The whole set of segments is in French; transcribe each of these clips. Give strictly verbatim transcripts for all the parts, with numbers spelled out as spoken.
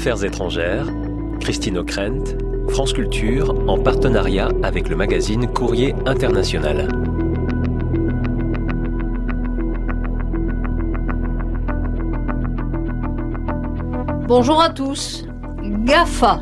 Affaires étrangères, Christine Ockrent, France Culture, en partenariat avec le magazine Courrier International. Bonjour à tous. GAFA.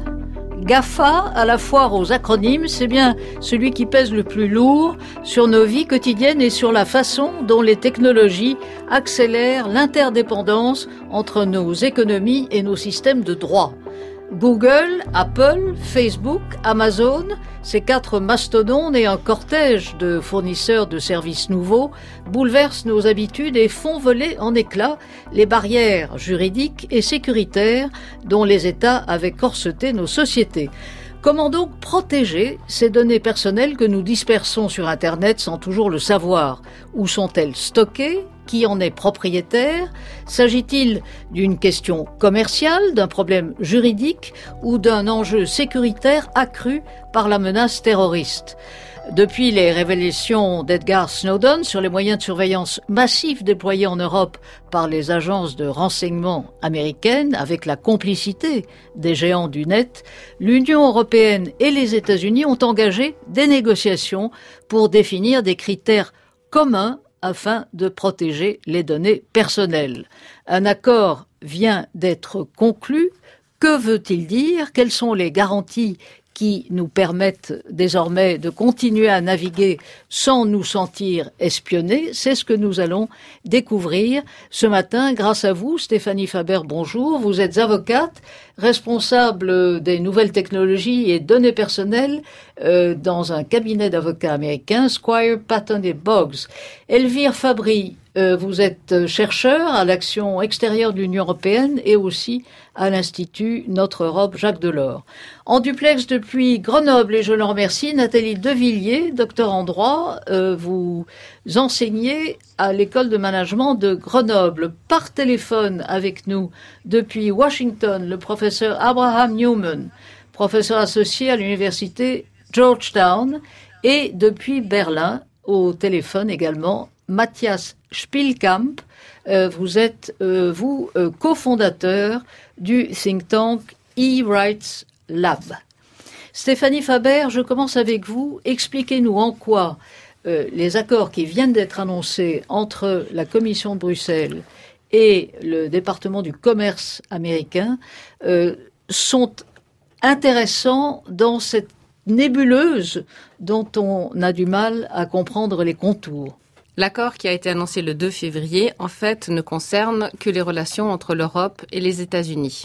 GAFA, à la foire aux acronymes, c'est bien celui qui pèse le plus lourd sur nos vies quotidiennes et sur la façon dont les technologies accélèrent l'interdépendance entre nos économies et nos systèmes de droit. Google, Apple, Facebook, Amazon, ces quatre mastodontes et un cortège de fournisseurs de services nouveaux bouleversent nos habitudes et font voler en éclats les barrières juridiques et sécuritaires dont les États avaient corseté nos sociétés. Comment donc protéger ces données personnelles que nous dispersons sur Internet sans toujours le savoir? Où sont-elles stockées? Qui en est propriétaire? S'agit-il d'une question commerciale, d'un problème juridique ou d'un enjeu sécuritaire accru par la menace terroriste? Depuis les révélations d'Edward Snowden sur les moyens de surveillance massifs déployés en Europe par les agences de renseignement américaines avec la complicité des géants du net, l'Union européenne et les États-Unis ont engagé des négociations pour définir des critères communs afin de protéger les données personnelles. Un accord vient d'être conclu. Que veut-il dire? Quelles sont les garanties qui nous permettent désormais de continuer à naviguer sans nous sentir espionnés? C'est ce que nous allons découvrir ce matin grâce à vous. Stéphanie Faber, bonjour. Vous êtes avocate, responsable des nouvelles technologies et données personnelles euh, dans un cabinet d'avocats américain, Squire, Patton et Boggs. Elvire Fabry, euh, vous êtes chercheur à l'action extérieure de l'Union européenne et aussi à l'Institut Notre Europe Jacques Delors. En duplex depuis Grenoble, et je le remercie, Nathalie Devilliers, docteur en droit, euh, vous enseignez à l'école de management de Grenoble. Par téléphone avec nous depuis Washington, le professeur Abraham Newman, professeur associé à l'université Georgetown, et depuis Berlin, au téléphone également, Matthias Spielkamp. Euh, vous êtes, euh, vous, euh, cofondateur du think tank E-Rights Lab. Stéphanie Faber, je commence avec vous. Expliquez-nous en quoi euh, les accords qui viennent d'être annoncés entre la Commission de Bruxelles et le département du commerce américain euh, sont intéressants dans cette nébuleuse dont on a du mal à comprendre les contours. L'accord qui a été annoncé le deux février, en fait, ne concerne que les relations entre l'Europe et les États-Unis.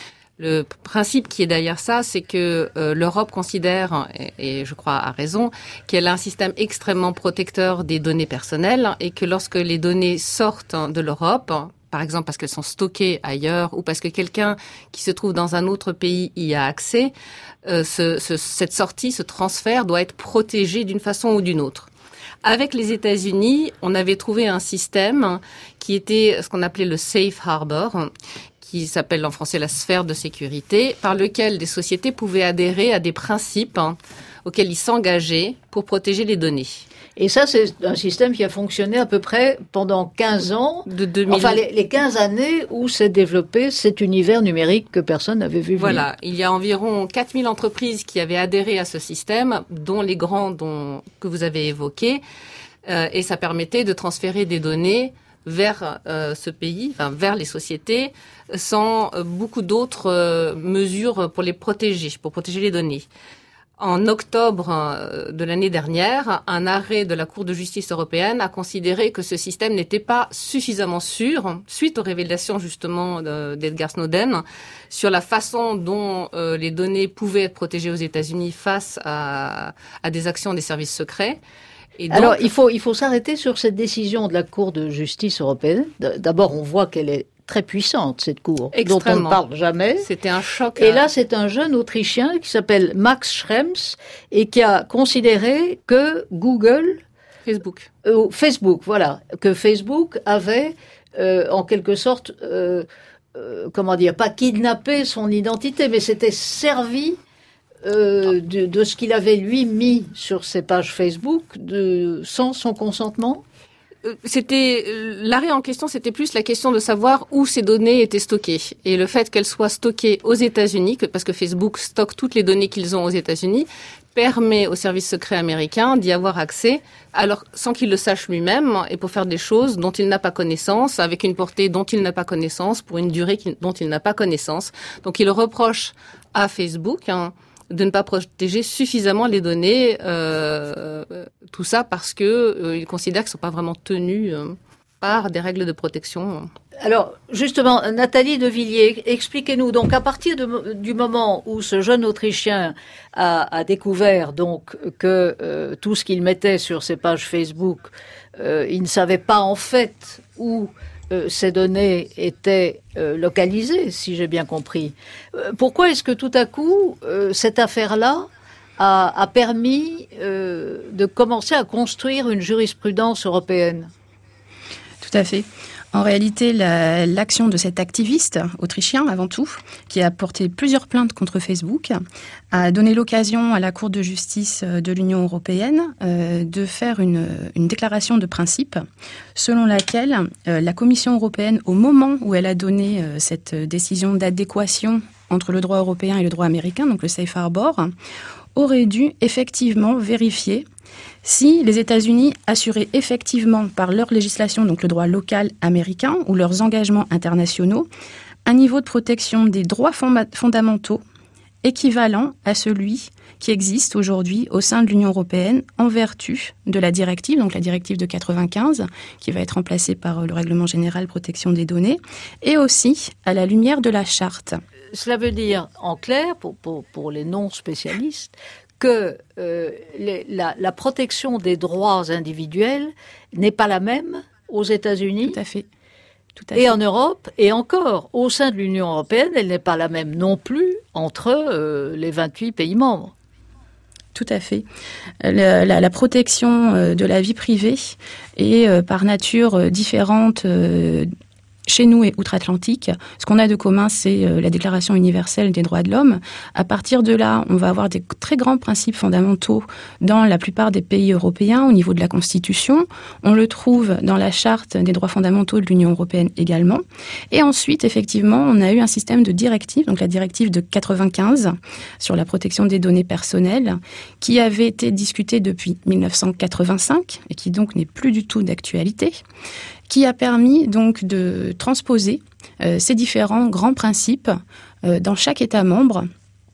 Le principe qui est derrière ça, c'est que euh, l'Europe considère, et, et je crois à raison, qu'elle a un système extrêmement protecteur des données personnelles et que lorsque les données sortent de l'Europe, par exemple parce qu'elles sont stockées ailleurs ou parce que quelqu'un qui se trouve dans un autre pays y a accès, euh, ce, ce, cette sortie, ce transfert doit être protégé d'une façon ou d'une autre. Avec les États-Unis, on avait trouvé un système qui était ce qu'on appelait le safe harbor, qui s'appelle en français la sphère de sécurité, par lequel des sociétés pouvaient adhérer à des principes auxquels ils s'engageaient pour protéger les données. Et ça, c'est un système qui a fonctionné à peu près pendant quinze ans. De deux mille... Enfin, les, les quinze années où s'est développé cet univers numérique que personne n'avait vu venir. Voilà. Il y a environ quatre mille entreprises qui avaient adhéré à ce système, dont les grands dont, que vous avez évoqués. Euh, et ça permettait de transférer des données vers euh, ce pays, enfin, vers les sociétés, sans euh, beaucoup d'autres euh, mesures pour les protéger, pour protéger les données. En octobre de l'année dernière, un arrêt de la Cour de justice européenne a considéré que ce système n'était pas suffisamment sûr, suite aux révélations justement d'Edward Snowden, sur la façon dont euh, les données pouvaient être protégées aux États-Unis face à, à des actions des services secrets. Et donc, alors, il faut, il faut s'arrêter sur cette décision de la Cour de justice européenne. D'abord, on voit qu'elle est très puissante, cette cour, dont on ne parle jamais. C'était un choc. Et là, c'est un jeune Autrichien qui s'appelle Max Schrems et qui a considéré que Google... Facebook. Euh, Facebook, voilà. Que Facebook avait, euh, en quelque sorte, euh, euh, comment dire, pas kidnappé son identité, mais s'était servi euh, de, de ce qu'il avait, lui, mis sur ses pages Facebook de, sans son consentement. c'était l'arrêt en question, c'était plus la question de savoir où ces données étaient stockées. Et le fait qu'elles soient stockées aux États-Unis, que, parce que Facebook stocke toutes les données qu'ils ont aux États-Unis, permet aux services secrets américains d'y avoir accès, alors sans qu'il le sache lui-même, et pour faire des choses dont il n'a pas connaissance, avec une portée dont il n'a pas connaissance, pour une durée dont il n'a pas connaissance. Donc il reproche à Facebook hein, de ne pas protéger suffisamment les données, euh, tout ça parce que euh, il considère qu'elles ne sont pas vraiment tenues euh, par des règles de protection. Alors, justement, Nathalie de Villiers, expliquez-nous, donc, à partir de, du moment où ce jeune Autrichien a, a découvert, donc, que euh, tout ce qu'il mettait sur ses pages Facebook, euh, il ne savait pas, en fait, où euh, ces données étaient euh, localisées, si j'ai bien compris. Euh, pourquoi est-ce que, tout à coup, euh, cette affaire-là a, a permis euh, de commencer à construire une jurisprudence européenne ? Tout à fait. En réalité, la, l'action de cet activiste autrichien, avant tout, qui a porté plusieurs plaintes contre Facebook, a donné l'occasion à la Cour de justice de l'Union européenne euh, de faire une, une déclaration de principe selon laquelle euh, la Commission européenne, au moment où elle a donné euh, cette décision d'adéquation entre le droit européen et le droit américain, donc le Safe Harbor, aurait dû effectivement vérifier si les États-Unis assuraient effectivement par leur législation, donc le droit local américain ou leurs engagements internationaux, un niveau de protection des droits fondamentaux équivalent à celui qui existe aujourd'hui au sein de l'Union européenne en vertu de la directive, donc la directive de quatre-vingt-quinze, qui va être remplacée par le règlement général protection des données, et aussi à la lumière de la charte. Cela veut dire, en clair, pour, pour, pour les non-spécialistes, que euh, les, la, la protection des droits individuels n'est pas la même aux États-Unis. Tout à fait. Tout à et fait. En Europe, et encore, au sein de l'Union européenne, elle n'est pas la même non plus entre euh, les vingt-huit pays membres. Tout à fait. La, la, la protection de la vie privée est euh, par nature euh, différente euh, chez nous et outre-Atlantique. Ce qu'on a de commun, c'est euh, la Déclaration universelle des droits de l'homme. À partir de là, on va avoir des très grands principes fondamentaux dans la plupart des pays européens au niveau de la Constitution. On le trouve dans la Charte des droits fondamentaux de l'Union européenne également. Et ensuite, effectivement, on a eu un système de directives, donc la directive de quatre-vingt-quinze sur la protection des données personnelles, qui avait été discutée depuis dix-neuf cent quatre-vingt-cinq et qui donc n'est plus du tout d'actualité, qui a permis donc de transposer euh, ces différents grands principes euh, dans chaque État membre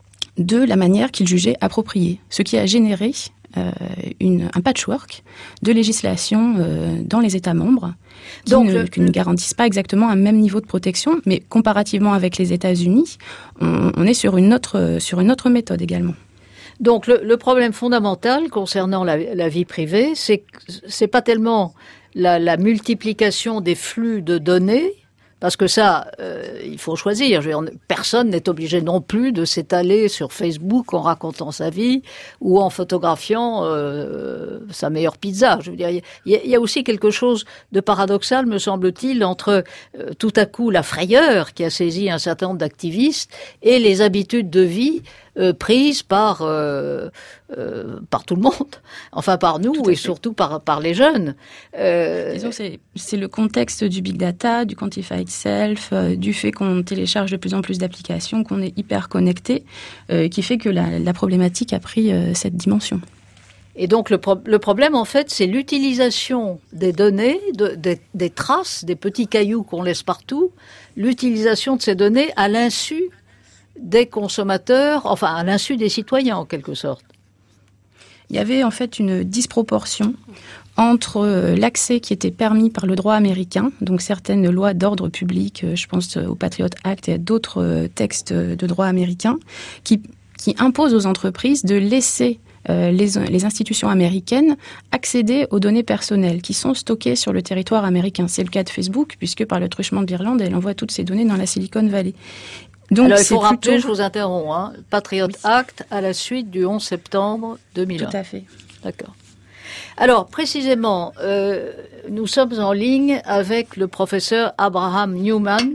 de la manière qu'il jugeait appropriée, ce qui a généré euh, une, un patchwork de législation euh, dans les États membres qui, donc, ne, le... qui ne garantissent pas exactement un même niveau de protection, mais comparativement avec les États-Unis, on, on est sur une autre, sur une autre méthode également. Donc le, le problème fondamental concernant la, la vie privée, c'est que c'est pas tellement La, la multiplication des flux de données, parce que ça, euh, il faut choisir. Je veux dire, personne n'est obligé non plus de s'étaler sur Facebook en racontant sa vie ou en photographiant euh, sa meilleure pizza. Je veux dire, il y, y a aussi quelque chose de paradoxal, me semble-t-il, entre euh, tout à coup la frayeur qui a saisi un certain nombre d'activistes et les habitudes de vie Euh, prise par euh, euh, par tout le monde, enfin par nous et surtout par par les jeunes. Euh... Disons, c'est c'est le contexte du big data, du quantified self, euh, du fait qu'on télécharge de plus en plus d'applications, qu'on est hyper connecté, euh, qui fait que la, la problématique a pris euh, cette dimension. Et donc le, pro- le problème, en fait, c'est l'utilisation des données, de, de, des traces, des petits cailloux qu'on laisse partout, l'utilisation de ces données à l'insu des consommateurs, enfin à l'insu des citoyens en quelque sorte. Il y avait en fait une disproportion entre l'accès qui était permis par le droit américain, donc certaines lois d'ordre public, je pense au Patriot Act et à d'autres textes de droit américain, qui, qui imposent aux entreprises de laisser euh, les, les institutions américaines accéder aux données personnelles qui sont stockées sur le territoire américain. C'est le cas de Facebook, puisque par le truchement de l'Irlande, elle envoie toutes ces données dans la Silicon Valley. Donc, alors, il faut rappeler, plutôt... je vous interromps, hein, Patriot oui. Act à la suite du onze septembre deux mille un. Tout à fait. D'accord. Alors, précisément, euh, nous sommes en ligne avec le professeur Abraham Newman,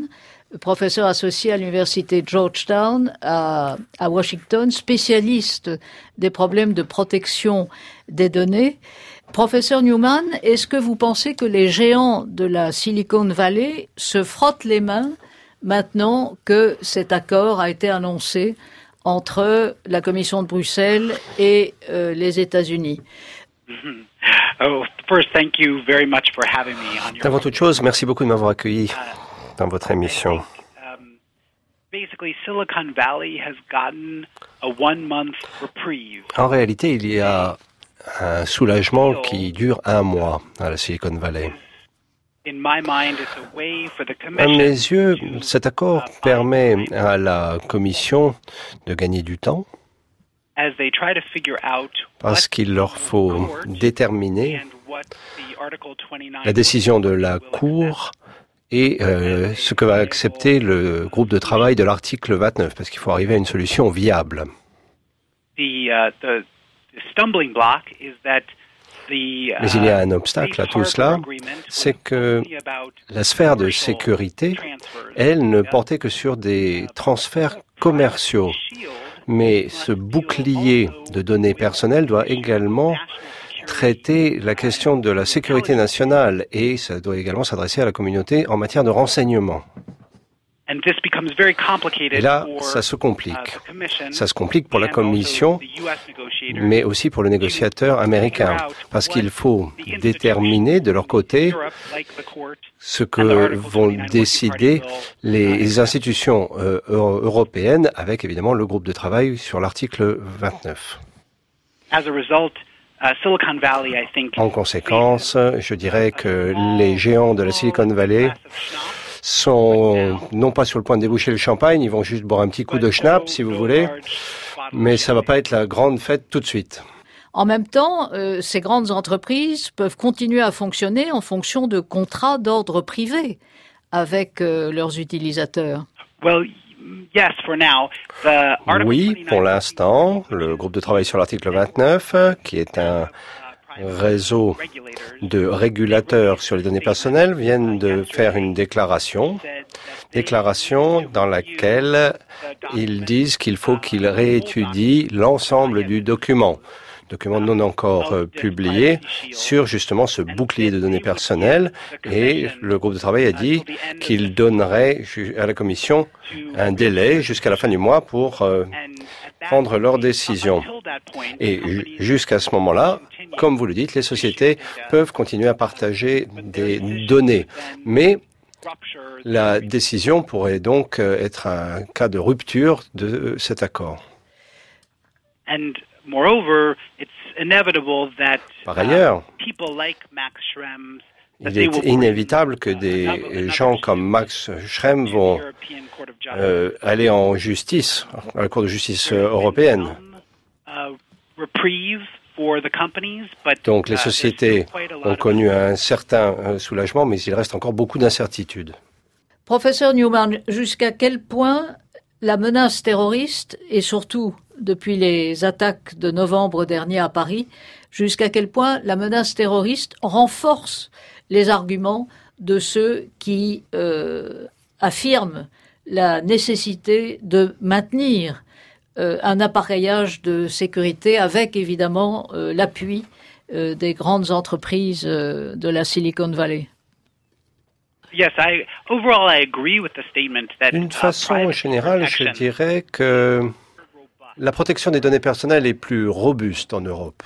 professeur associé à l'université Georgetown à, à Washington, spécialiste des problèmes de protection des données. Professeur Newman, est-ce que vous pensez que les géants de la Silicon Valley se frottent les mains maintenant que cet accord a été annoncé entre la Commission de Bruxelles et euh, les États-Unis? Avant toute chose, merci beaucoup de m'avoir accueilli dans votre émission. En réalité, il y a un soulagement qui dure un mois à la Silicon Valley. À mes yeux, cet accord permet à la Commission de gagner du temps parce qu'il leur faut déterminer la décision de la Cour et euh, ce que va accepter le groupe de travail de l'article vingt-neuf, parce qu'il faut arriver à une solution viable. Mais il y a un obstacle à tout cela, c'est que la sphère de sécurité, elle, ne portait que sur des transferts commerciaux. Mais ce bouclier de données personnelles doit également traiter la question de la sécurité nationale et ça doit également s'adresser à la communauté en matière de renseignement. Et là, ça se complique. Ça se complique pour la Commission, mais aussi pour le négociateur américain, parce qu'il faut déterminer de leur côté ce que vont décider les institutions euh, européennes, avec évidemment le groupe de travail sur l'article vingt-neuf. En conséquence, je dirais que les géants de la Silicon Valley sont non pas sur le point de déboucher le champagne, ils vont juste boire un petit coup de schnapp, si vous voulez, mais ça va pas être la grande fête tout de suite. En même temps, euh, ces grandes entreprises peuvent continuer à fonctionner en fonction de contrats d'ordre privé avec euh, leurs utilisateurs. Oui, pour l'instant, le groupe de travail sur l'article vingt-neuf, qui est un réseau de régulateurs sur les données personnelles, viennent de faire une déclaration, déclaration dans laquelle ils disent qu'il faut qu'ils réétudient l'ensemble du document, document non encore euh, publié, sur justement ce bouclier de données personnelles, et le groupe de travail a dit qu'il donnerait à la Commission un délai jusqu'à la fin du mois pour euh, prendre leur décision. Et jusqu'à ce moment-là, comme vous le dites, les sociétés peuvent continuer à partager des données. Mais la décision pourrait donc être un cas de rupture de cet accord. Par ailleurs, il est inévitable que des gens comme Max Schrems vont euh, aller en justice, à la Cour de justice européenne. Donc les sociétés ont connu un certain soulagement, mais il reste encore beaucoup d'incertitudes. Professeur Newman, jusqu'à quel point la menace terroriste, et surtout depuis les attaques de novembre dernier à Paris, jusqu'à quel point la menace terroriste renforce les arguments de ceux qui euh, affirment la nécessité de maintenir euh, un appareillage de sécurité avec évidemment euh, l'appui euh, des grandes entreprises euh, de la Silicon Valley. D'une façon générale, je dirais que la protection des données personnelles est plus robuste en Europe.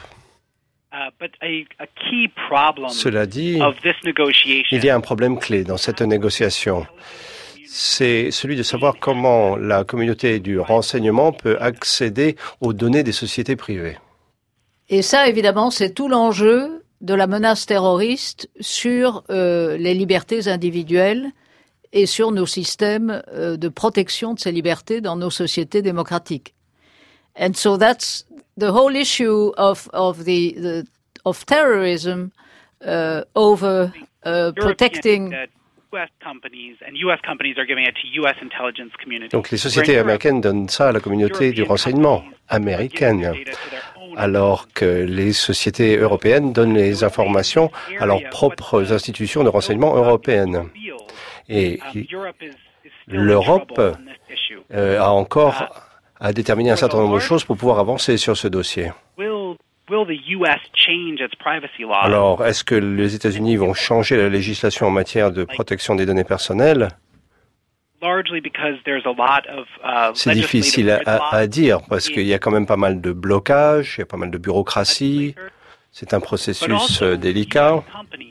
Cela dit, il y a un problème clé dans cette négociation. C'est celui de savoir comment la communauté du renseignement peut accéder aux données des sociétés privées. Et ça, évidemment, c'est tout l'enjeu de la menace terroriste sur euh, les libertés individuelles et sur nos systèmes euh, de protection de ces libertés dans nos sociétés démocratiques. And so that's the whole issue of of the, the of terrorism uh, over uh, protecting. Donc les sociétés américaines donnent ça à la communauté du renseignement américaine, alors que les sociétés européennes donnent les informations à leurs propres institutions de renseignement européennes. Et l'Europe euh, a encore à déterminer un certain nombre de choses pour pouvoir avancer sur ce dossier. Alors, est-ce que les États-Unis vont changer la législation en matière de protection des données personnelles? C'est difficile à, à, à dire parce qu'il y a quand même pas mal de blocages, il y a pas mal de bureaucratie. C'est un processus délicat.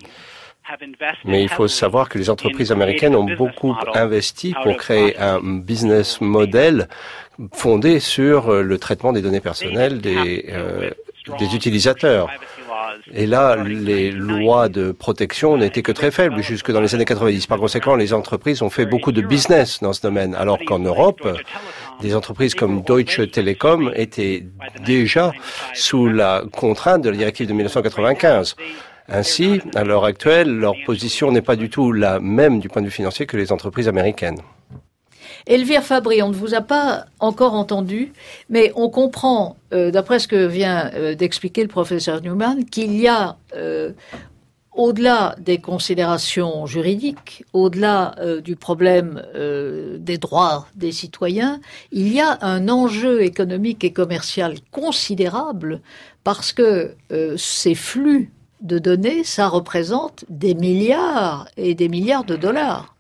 Mais il faut savoir que les entreprises américaines ont beaucoup investi pour créer un business model fondé sur le traitement des données personnelles des, euh, des utilisateurs. Et là, les lois de protection n'étaient que très faibles jusque dans les années quatre-vingt-dix. Par conséquent, les entreprises ont fait beaucoup de business dans ce domaine, alors qu'en Europe, des entreprises comme Deutsche Telekom étaient déjà sous la contrainte de la directive de mille neuf cent quatre-vingt-quinze. Ainsi, à l'heure actuelle, leur position n'est pas du tout la même du point de vue financier que les entreprises américaines. Elvire Fabry, on ne vous a pas encore entendu, mais on comprend, euh, d'après ce que vient euh, d'expliquer le professeur Newman, qu'il y a, euh, au-delà des considérations juridiques, au-delà euh, du problème euh, des droits des citoyens, il y a un enjeu économique et commercial considérable parce que euh, ces flux de données, ça représente des milliards et des milliards de dollars.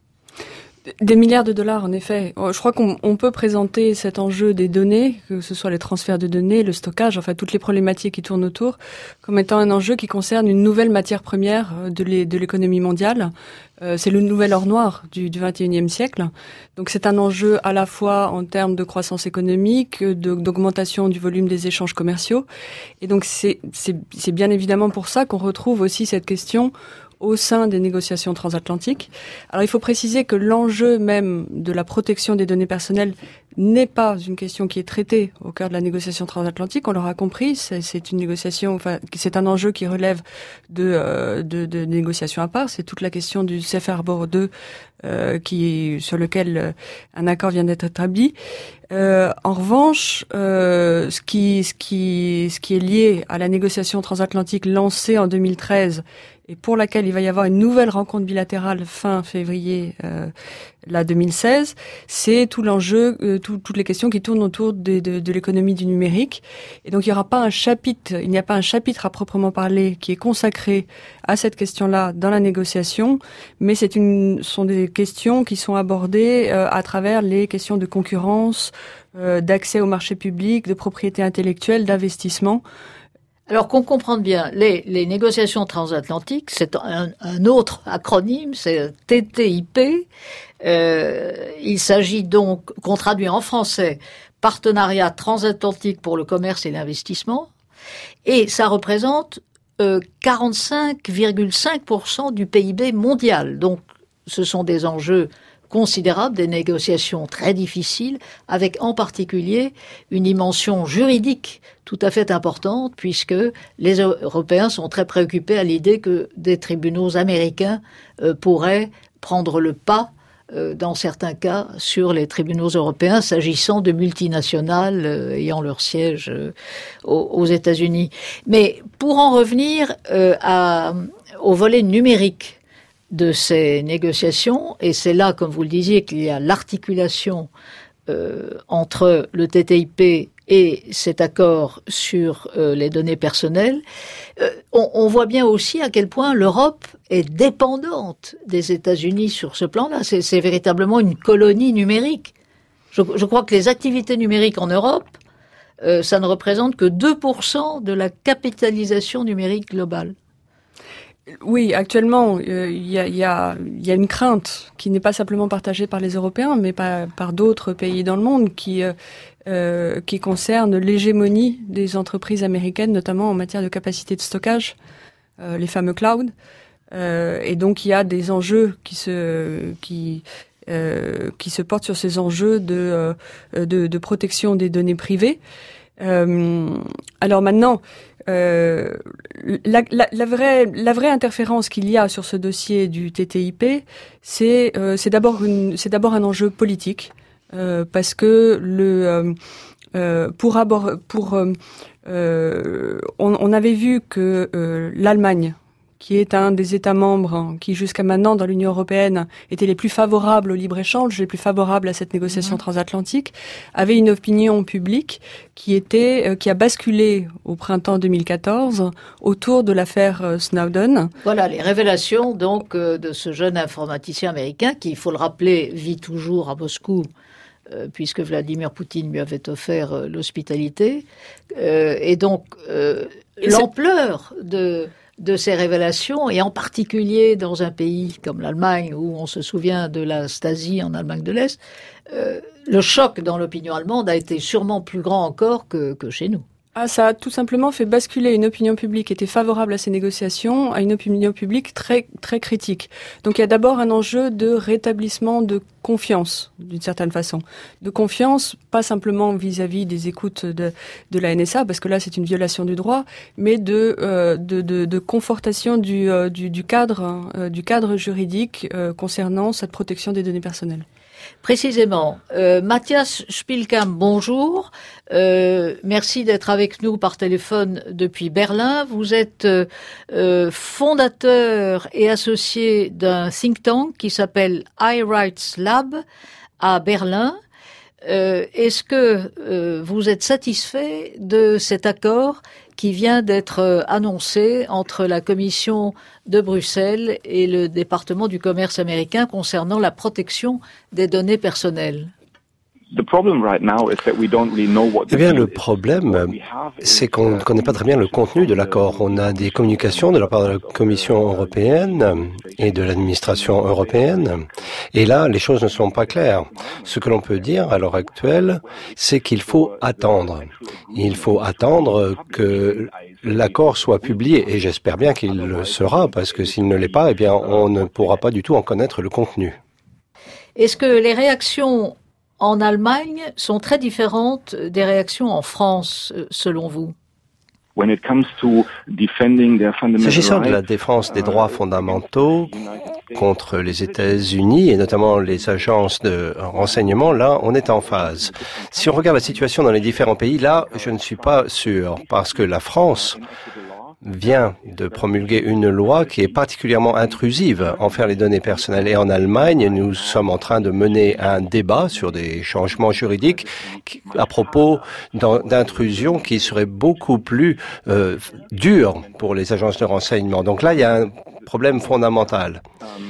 Des milliards de dollars, en effet. Je crois qu'on on peut présenter cet enjeu des données, que ce soit les transferts de données, le stockage, enfin toutes les problématiques qui tournent autour, comme étant un enjeu qui concerne une nouvelle matière première de, l'é- de l'économie mondiale. Euh, c'est le nouvel or noir du, du vingt et unième siècle. Donc c'est un enjeu à la fois en termes de croissance économique, de, d'augmentation du volume des échanges commerciaux. Et donc c'est, c'est, c'est bien évidemment pour ça qu'on retrouve aussi cette question au sein des négociations transatlantiques. Alors il faut préciser que l'enjeu même de la protection des données personnelles n'est pas une question qui est traitée au cœur de la négociation transatlantique. On l'aura compris, c'est, c'est une négociation, enfin c'est un enjeu qui relève de, euh, de, de négociations à part. C'est toute la question du Safe Harbor deux euh, qui sur lequel euh, un accord vient d'être établi. Euh, en revanche, euh, ce qui, ce qui, ce qui est lié à la négociation transatlantique lancée en deux mille treize et pour laquelle il va y avoir une nouvelle rencontre bilatérale fin février euh, là deux mille seize, c'est tout l'enjeu, euh, tout, toutes les questions qui tournent autour de, de, de l'économie du numérique. Et donc il n'y aura pas un chapitre, il n'y a pas un chapitre à proprement parler qui est consacré à cette question-là dans la négociation, mais c'est une, sont des questions qui sont abordées euh, à travers les questions de concurrence, euh, d'accès au marché public, de propriété intellectuelle, d'investissement. Alors qu'on comprenne bien, les, les négociations transatlantiques, c'est un, un autre acronyme, c'est T T I P. Euh, il s'agit donc, qu'on traduit en français, Partenariat transatlantique pour le commerce et l'investissement. Et ça représente euh, quarante-cinq virgule cinq pour cent du P I B mondial. Donc ce sont des enjeux considérable, des négociations très difficiles, avec en particulier une dimension juridique tout à fait importante, puisque les Européens sont très préoccupés à l'idée que des tribunaux américains euh, pourraient prendre le pas, euh, dans certains cas, sur les tribunaux européens, s'agissant de multinationales euh, ayant leur siège euh, aux, aux États-Unis. Mais pour en revenir euh, à, au volet numérique de ces négociations, et c'est là, comme vous le disiez, qu'il y a l'articulation euh, entre le T T I P et cet accord sur euh, les données personnelles, euh, on, on voit bien aussi à quel point l'Europe est dépendante des États-Unis sur ce plan-là. C'est, c'est véritablement une colonie numérique. Je, je crois que les activités numériques en Europe, euh, ça ne représente que deux pour cent de la capitalisation numérique globale. Oui, actuellement, il euh, y, a, y, a, y a une crainte qui n'est pas simplement partagée par les Européens, mais par, par d'autres pays dans le monde qui, euh, euh, qui concerne l'hégémonie des entreprises américaines, notamment en matière de capacité de stockage, euh, les fameux clouds. Euh, et donc, il y a des enjeux qui se, qui, euh, qui se portent sur ces enjeux de, euh, de, de protection des données privées. Euh, alors maintenant, euh, la, la, la vraie, la vraie interférence qu'il y a sur ce dossier du T T I P, c'est, euh, c'est d'abord une, c'est d'abord un enjeu politique, euh, parce que le, euh, euh, pour abord, pour, euh, on, on avait vu que euh, l'Allemagne, qui est un des États membres qui, jusqu'à maintenant, dans l'Union européenne, étaient les plus favorables au libre-échange, les plus favorables à cette négociation mmh. transatlantique, avait une opinion publique qui était, euh, qui a basculé au printemps deux mille quatorze autour de l'affaire euh, Snowden. Voilà, les révélations, donc, euh, de ce jeune informaticien américain qui, il faut le rappeler, vit toujours à Moscou, euh, puisque Vladimir Poutine lui avait offert euh, l'hospitalité. Euh, et donc, euh, et l'ampleur de... de ces révélations, et en particulier dans un pays comme l'Allemagne, où on se souvient de la Stasi en Allemagne de l'Est, euh, le choc dans l'opinion allemande a été sûrement plus grand encore que, que chez nous. Ah, ça a tout simplement fait basculer une opinion publique qui était favorable à ces négociations à une opinion publique très très critique. Donc il y a d'abord un enjeu de rétablissement de confiance, d'une certaine façon. De confiance, pas simplement vis-à-vis des écoutes de, de la N S A, parce que là c'est une violation du droit, mais de, euh, de, de, de confortation du, euh, du, du, cadre, euh, du cadre juridique euh, concernant cette protection des données personnelles. Précisément. Euh, Mathias Spielkamp, bonjour. Euh, merci d'être avec nous par téléphone depuis Berlin. Vous êtes euh, fondateur et associé d'un think tank qui s'appelle iRights Lab à Berlin. Euh, est-ce que euh, vous êtes satisfait de cet accord qui vient d'être euh, annoncé entre la Commission de Bruxelles et le département du commerce américain concernant la protection des données personnelles? Eh bien, le problème, c'est qu'on ne connaît pas très bien le contenu de l'accord. On a des communications de la part de la Commission européenne et de l'administration européenne. Et là, les choses ne sont pas claires. Ce que l'on peut dire à l'heure actuelle, c'est qu'il faut attendre. Il faut attendre que l'accord soit publié. Et j'espère bien qu'il le sera, parce que s'il ne l'est pas, eh bien, on ne pourra pas du tout en connaître le contenu. Est-ce que les réactions en Allemagne sont très différentes des réactions en France, selon vous? S'agissant de la défense des droits fondamentaux contre les États-Unis et notamment les agences de renseignement, là, on est en phase. Si on regarde la situation dans les différents pays, là, je ne suis pas sûr, parce que la France vient de promulguer une loi qui est particulièrement intrusive envers les données personnelles. Et en Allemagne, nous sommes en train de mener un débat sur des changements juridiques qui, à propos d'intrusions qui seraient beaucoup plus euh, dures pour les agences de renseignement. Donc là, il y a un problème fondamental.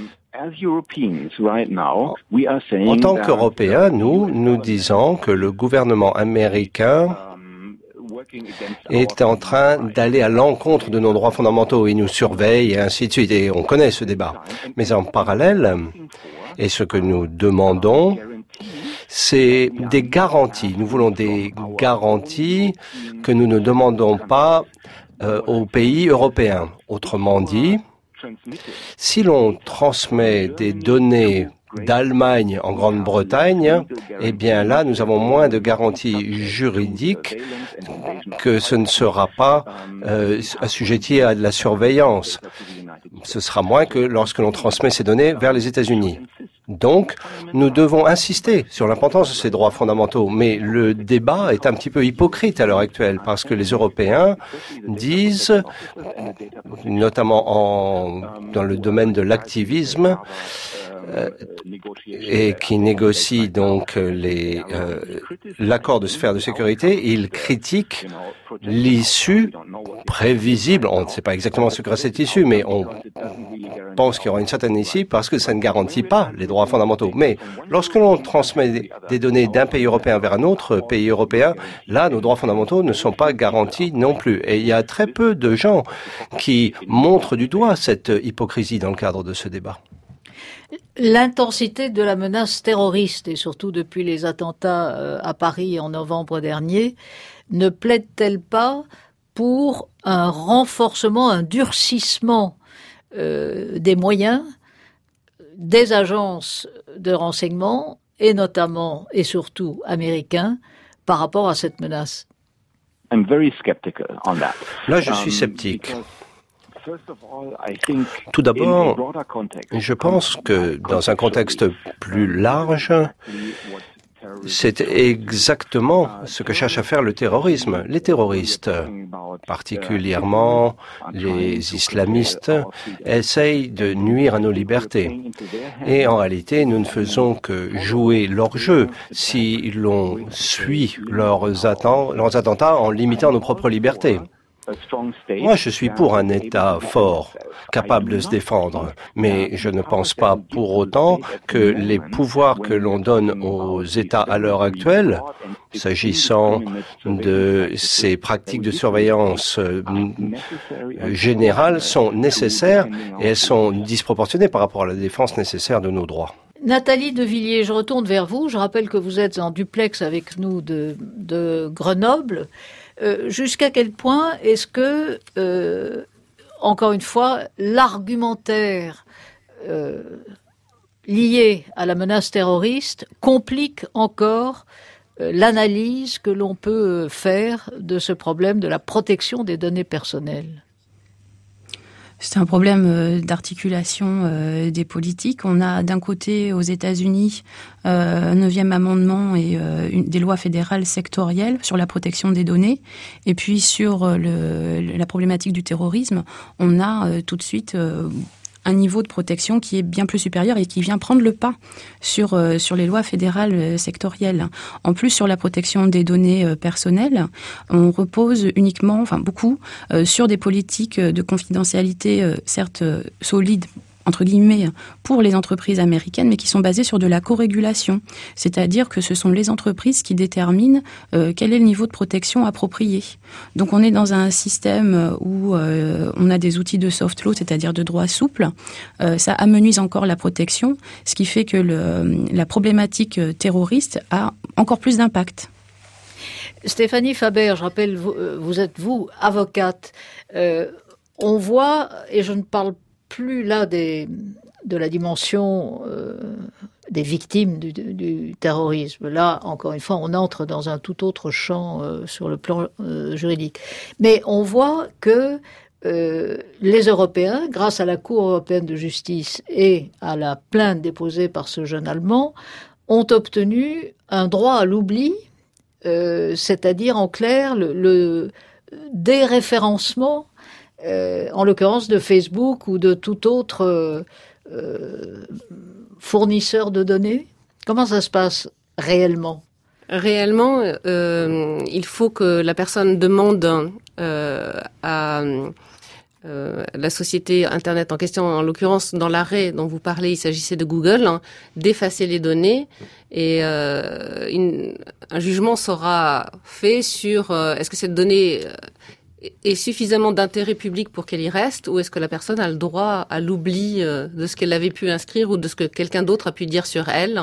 En tant qu'Européens, nous, nous disons que le gouvernement américain est en train d'aller à l'encontre de nos droits fondamentaux. Il nous surveille et ainsi de suite. Et on connaît ce débat. Mais en parallèle, et ce que nous demandons, c'est des garanties. Nous voulons des garanties que nous ne demandons pas euh, aux pays européens. Autrement dit, si l'on transmet des données d'Allemagne en Grande-Bretagne, eh bien là, nous avons moins de garanties juridiques que ce ne sera pas euh, assujetti à de la surveillance. Ce sera moins que lorsque l'on transmet ces données vers les États-Unis. Donc, nous devons insister sur l'importance de ces droits fondamentaux. Mais le débat est un petit peu hypocrite à l'heure actuelle parce que les Européens disent, notamment en, dans le domaine de l'activisme, Euh, et qui négocie donc les euh, l'accord de sphère de sécurité, il critique l'issue prévisible. On ne sait pas exactement ce que sera cette issue, mais on pense qu'il y aura une certaine issue parce que ça ne garantit pas les droits fondamentaux. Mais lorsque l'on transmet des, des données d'un pays européen vers un autre pays européen, là, nos droits fondamentaux ne sont pas garantis non plus. Et il y a très peu de gens qui montrent du doigt cette hypocrisie dans le cadre de ce débat. L'intensité de la menace terroriste, et surtout depuis les attentats à Paris en novembre dernier, ne plaide-t-elle pas pour un renforcement, un durcissement euh, des moyens des agences de renseignement, et notamment et surtout américains, par rapport à cette menace? Là, je suis sceptique. Tout d'abord, je pense que dans un contexte plus large, C'est exactement ce que cherche à faire le terrorisme. Les terroristes, particulièrement les islamistes, essayent de nuire à nos libertés. Et en réalité, nous ne faisons que jouer leur jeu si l'on suit leurs, atten- leurs attentats en limitant nos propres libertés. Moi, je suis pour un État fort, capable de se défendre, mais je ne pense pas pour autant que les pouvoirs que l'on donne aux États à l'heure actuelle, s'agissant de ces pratiques de surveillance générale, sont nécessaires et elles sont disproportionnées par rapport à la défense nécessaire de nos droits. Nathalie Devilliers, je retourne vers vous. Je rappelle que vous êtes en duplex avec nous de, de Grenoble. Euh, jusqu'à quel point est-ce que, euh, encore une fois, l'argumentaire euh, lié à la menace terroriste complique encore euh, l'analyse que l'on peut faire de ce problème de la protection des données personnelles? C'est un problème d'articulation euh, des politiques. On a d'un côté aux États-Unis euh, un neuvième amendement et euh, une, des lois fédérales sectorielles sur la protection des données. Et puis sur le, la problématique du terrorisme, on a euh, tout de suite euh, un niveau de protection qui est bien plus supérieur et qui vient prendre le pas sur euh, sur les lois fédérales euh, sectorielles. En plus, sur la protection des données euh, personnelles, on repose uniquement, enfin beaucoup, euh, sur des politiques de confidentialité euh, certes euh, solides, entre guillemets, pour les entreprises américaines, mais qui sont basées sur de la co-régulation. C'est-à-dire que ce sont les entreprises qui déterminent euh, quel est le niveau de protection approprié. Donc on est dans un système où euh, on a des outils de soft law, c'est-à-dire de droit souple. Euh, ça amenuise encore la protection, ce qui fait que le, la problématique terroriste a encore plus d'impact. Stéphanie Faber, je rappelle, vous, vous êtes, vous, avocate. Euh, on voit, et je ne parle pas plus là des, de la dimension euh, des victimes du, du terrorisme. Là, encore une fois, on entre dans un tout autre champ euh, sur le plan euh, juridique. Mais on voit que euh, les Européens, grâce à la Cour européenne de justice et à la plainte déposée par ce jeune Allemand, ont obtenu un droit à l'oubli, euh, c'est-à-dire en clair le, le déréférencement Euh, en l'occurrence de Facebook ou de tout autre euh, euh, fournisseur de données. Comment ça se passe réellement ? Réellement, euh, il faut que la personne demande euh, à euh, la société Internet en question, en l'occurrence dans l'arrêt dont vous parlez, il s'agissait de Google, hein, d'effacer les données et euh, une, un jugement sera fait sur euh, est-ce que cette donnée est suffisamment d'intérêt public pour qu'elle y reste, ou est-ce que la personne a le droit à l'oubli de ce qu'elle avait pu inscrire ou de ce que quelqu'un d'autre a pu dire sur elle,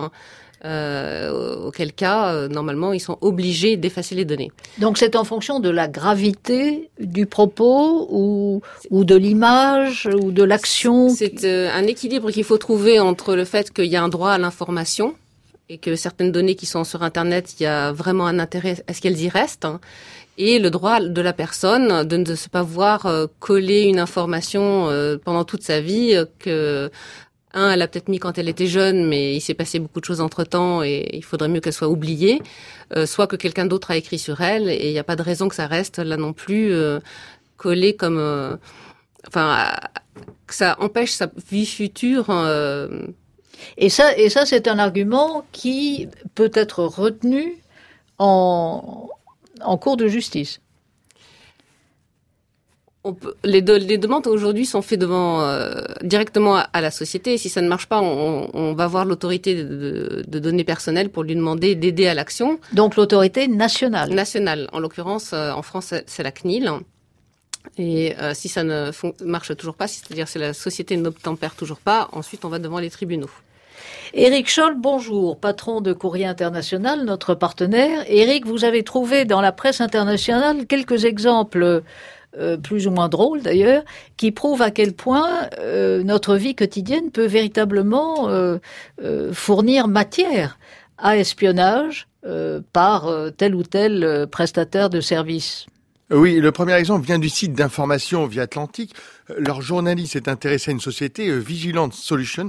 euh, auquel cas, euh, normalement, ils sont obligés d'effacer les données. Donc c'est en fonction de la gravité du propos ou, ou de l'image ou de l'action? C'est euh, un équilibre qu'il faut trouver entre le fait qu'il y a un droit à l'information et que certaines données qui sont sur Internet, il y a vraiment un intérêt à ce qu'elles y restent, hein, et le droit de la personne de ne se pas voir euh, coller une information euh, pendant toute sa vie euh, que, un, elle a peut-être mis quand elle était jeune, mais il s'est passé beaucoup de choses entre-temps et il faudrait mieux qu'elle soit oubliée, euh, soit que quelqu'un d'autre a écrit sur elle et il n'y a pas de raison que ça reste là non plus euh, collé comme... Euh, enfin, que ça empêche sa vie future... Euh, Et ça, et ça, c'est un argument qui peut être retenu en, en cours de justice. On peut, les, de, les demandes aujourd'hui sont faites devant euh, directement à, à la société. Et si ça ne marche pas, on, on va voir l'autorité de, de, de données personnelles pour lui demander d'aider à l'action. Donc l'autorité nationale. Nationale. En l'occurrence, euh, en France, c'est la C N I L. Et euh, si ça ne fon- marche toujours pas, c'est-à-dire si la société n'obtempère toujours pas, ensuite on va devant les tribunaux. Éric Scholl, bonjour, patron de Courrier International, notre partenaire. Éric, vous avez trouvé dans la presse internationale quelques exemples, euh, plus ou moins drôles d'ailleurs, qui prouvent à quel point euh, notre vie quotidienne peut véritablement euh, euh, fournir matière à espionnage euh, par euh, tel ou tel euh, prestataire de services. Oui, le premier exemple vient du site d'information Via Atlantique. Leur journaliste s'est intéressé à une société, Vigilant Solutions,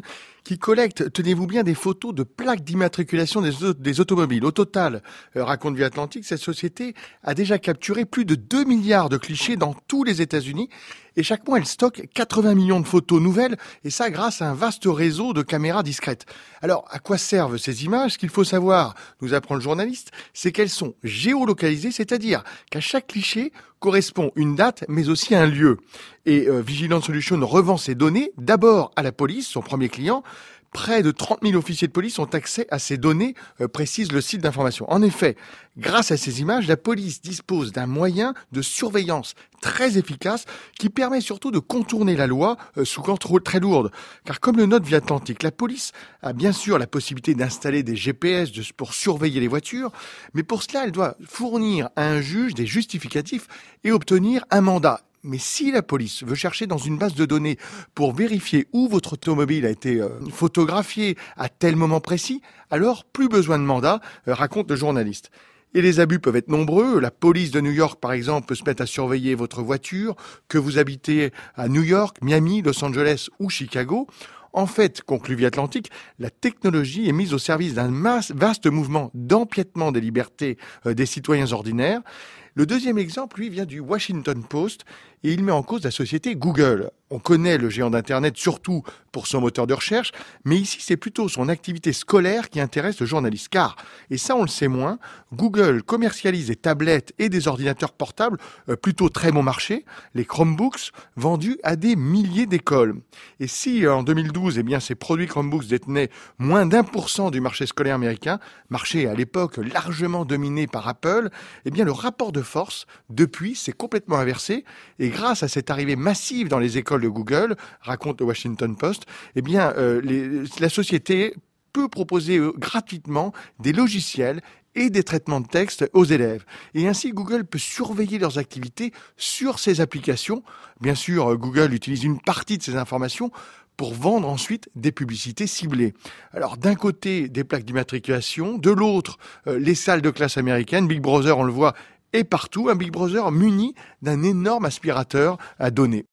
qui collecte, tenez-vous bien, des photos de plaques d'immatriculation des, des automobiles. Au total, euh, raconte Vue Atlantique, cette société a déjà capturé plus de deux milliards de clichés dans tous les États-Unis. Et chaque mois, elle stocke quatre-vingts millions de photos nouvelles, et ça grâce à un vaste réseau de caméras discrètes. Alors, à quoi servent ces images ? Ce qu'il faut savoir, nous apprend le journaliste, c'est qu'elles sont géolocalisées, c'est-à-dire qu'à chaque cliché correspond une date, mais aussi un lieu. Et euh, Vigilant Solutions revend ces données d'abord à la police, son premier client. Près de trente mille officiers de police ont accès à ces données, euh, précise le site d'information. En effet, grâce à ces images, la police dispose d'un moyen de surveillance très efficace qui permet surtout de contourner la loi euh, sous contrôle très lourde. Car comme le note Vue Atlantique, la police a bien sûr la possibilité d'installer des G P S de, pour surveiller les voitures, mais pour cela, elle doit fournir à un juge des justificatifs et obtenir un mandat. Mais si la police veut chercher dans une base de données pour vérifier où votre automobile a été euh, photographiée à tel moment précis, alors plus besoin de mandat, euh, raconte le journaliste. Et les abus peuvent être nombreux. La police de New York, par exemple, peut se mettre à surveiller votre voiture, que vous habitez à New York, Miami, Los Angeles ou Chicago. En fait, conclut Vue Atlantique, la technologie est mise au service d'un vaste mouvement d'empiètement des libertés euh, des citoyens ordinaires. Le deuxième exemple, lui, vient du Washington Post et il met en cause la société Google. On connaît le géant d'Internet surtout pour son moteur de recherche, mais ici c'est plutôt son activité scolaire qui intéresse le journaliste. Car, et ça on le sait moins, Google commercialise des tablettes et des ordinateurs portables euh, plutôt très bon marché, les Chromebooks, vendus à des milliers d'écoles. Et si en deux mille douze, eh bien, ces produits Chromebooks détenaient moins d'un pour cent du marché scolaire américain, marché à l'époque largement dominé par Apple, eh bien le rapport de force, depuis, s'est complètement inversé. Et grâce à cette arrivée massive dans les écoles de Google, raconte le Washington Post, eh bien, euh, les, la société peut proposer euh, gratuitement des logiciels et des traitements de texte aux élèves. Et ainsi, Google peut surveiller leurs activités sur ces applications. Bien sûr, euh, Google utilise une partie de ces informations pour vendre ensuite des publicités ciblées. Alors d'un côté, des plaques d'immatriculation, de l'autre, euh, les salles de classe américaines. Big Brother, on le voit, est partout. Un Big Brother muni d'un énorme aspirateur à données.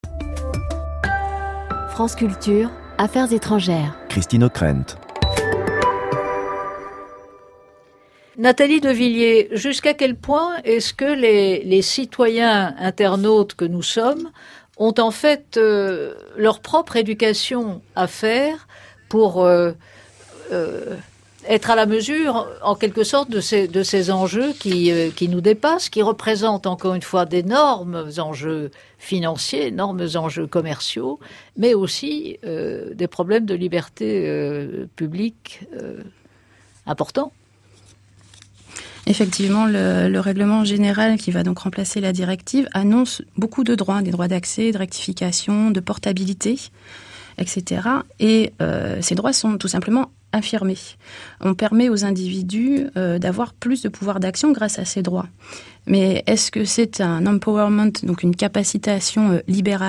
France Culture, Affaires étrangères. Christine O'Krent. Nathalie Devilliers, jusqu'à quel point est-ce que les, les citoyens internautes que nous sommes ont en fait euh, leur propre éducation à faire pour euh, euh, être à la mesure, en quelque sorte, de ces, de ces enjeux qui, euh, qui nous dépassent, qui représentent encore une fois d'énormes enjeux financiers, énormes enjeux commerciaux, mais aussi euh, des problèmes de liberté euh, publique euh, importants. Effectivement, le, le règlement général qui va donc remplacer la directive annonce beaucoup de droits, des droits d'accès, de rectification, de portabilité, et cetera. Et euh, ces droits sont tout simplement affirmés. On permet aux individus euh, d'avoir plus de pouvoir d'action grâce à ces droits. Mais est-ce que c'est un empowerment, donc une capacitation euh, libératrice ?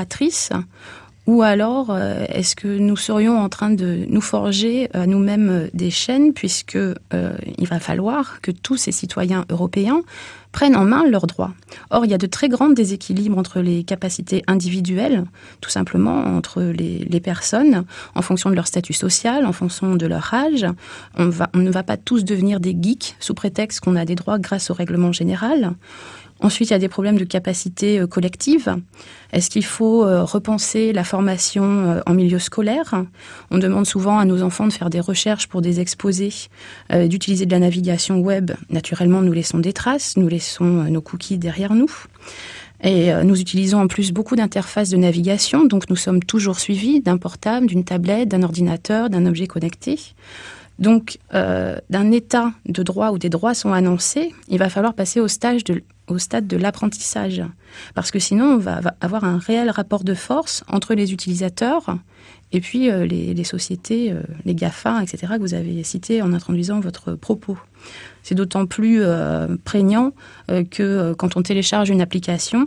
Ou alors, euh, est-ce que nous serions en train de nous forger à nous-mêmes euh, des chaînes, puisque euh, il va falloir que tous ces citoyens européens prennent en main leurs droits. Or, il y a de très grands déséquilibres entre les capacités individuelles, tout simplement entre les, les personnes, en fonction de leur statut social, en fonction de leur âge. On, va, on ne va pas tous devenir des geeks sous prétexte qu'on a des droits grâce au règlement général. Ensuite, il y a des problèmes de capacité euh, collective. Est-ce qu'il faut euh, repenser la formation euh, en milieu scolaire ? On demande souvent à nos enfants de faire des recherches pour des exposés, euh, d'utiliser de la navigation web. Naturellement, nous laissons des traces, nous laissons euh, nos cookies derrière nous. Et euh, nous utilisons en plus beaucoup d'interfaces de navigation, donc nous sommes toujours suivis d'un portable, d'une tablette, d'un ordinateur, d'un objet connecté. Donc, euh, d'un état de droit où des droits sont annoncés, il va falloir passer au stage de au stade de l'apprentissage. Parce que sinon, on va avoir un réel rapport de force entre les utilisateurs et puis euh, les, les sociétés, euh, les GAFA, et cetera, que vous avez cités en introduisant votre propos. C'est d'autant plus euh, prégnant euh, que euh, quand on télécharge une application,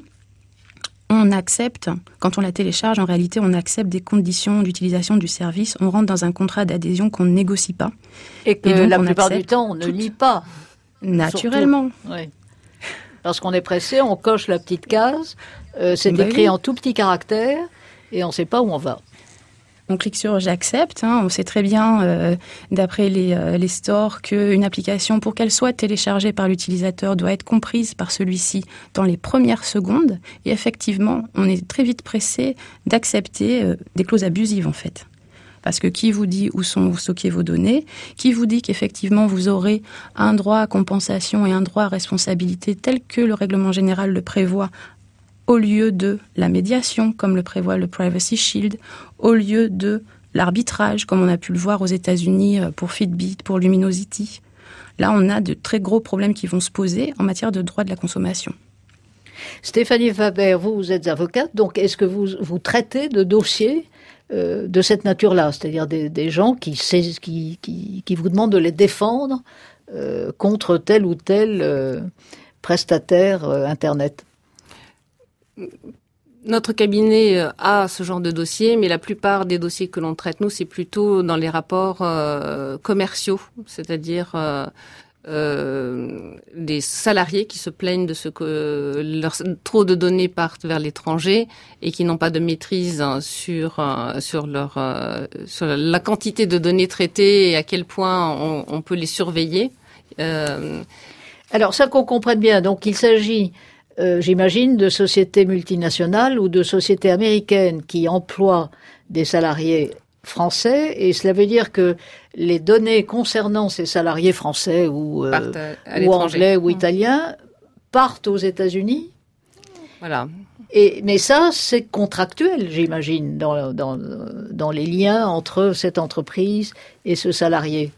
on accepte, quand on la télécharge, en réalité, on accepte des conditions d'utilisation du service. On rentre dans un contrat d'adhésion qu'on ne négocie pas. Et que et donc, la plupart du temps, on ne lit pas. Naturellement. Oui. Parce qu'on est pressé, on coche la petite case, euh, c'est bah écrit oui. en tout petits caractères, et on ne sait pas où on va. On clique sur j'accepte. Hein. On sait très bien, euh, d'après les, euh, les stores, qu'une application, pour qu'elle soit téléchargée par l'utilisateur, doit être comprise par celui-ci dans les premières secondes. Et effectivement, on est très vite pressé d'accepter euh, des clauses abusives, en fait. Parce que qui vous dit où sont stockées vos données, qui vous dit qu'effectivement vous aurez un droit à compensation et un droit à responsabilité tel que le règlement général le prévoit, au lieu de la médiation, comme le prévoit le Privacy Shield, au lieu de l'arbitrage, comme on a pu le voir aux États-Unis pour Fitbit, pour Luminosity. Là, on a de très gros problèmes qui vont se poser en matière de droit de la consommation. Stéphanie Faber, vous, vous êtes avocate, donc est-ce que vous, vous traitez de dossiers euh, de cette nature-là, c'est-à-dire des, des gens qui, qui, qui, qui vous demandent de les défendre euh, contre tel ou tel euh, prestataire euh, Internet? Notre cabinet a ce genre de dossier, mais la plupart des dossiers que l'on traite, nous, c'est plutôt dans les rapports euh, commerciaux, c'est-à-dire euh, euh, des salariés qui se plaignent de ce que leur, trop de données partent vers l'étranger et qui n'ont pas de maîtrise sur euh, sur leur euh, sur la quantité de données traitées et à quel point on, on peut les surveiller. Euh, Alors ça qu'on comprenne bien, donc il s'agit Euh, j'imagine, de sociétés multinationales ou de sociétés américaines qui emploient des salariés français, et cela veut dire que les données concernant ces salariés français ou, euh, ou anglais ou italiens partent aux États-Unis. Voilà. Et, mais ça, c'est contractuel, j'imagine, dans, dans, dans les liens entre cette entreprise et ce salarié.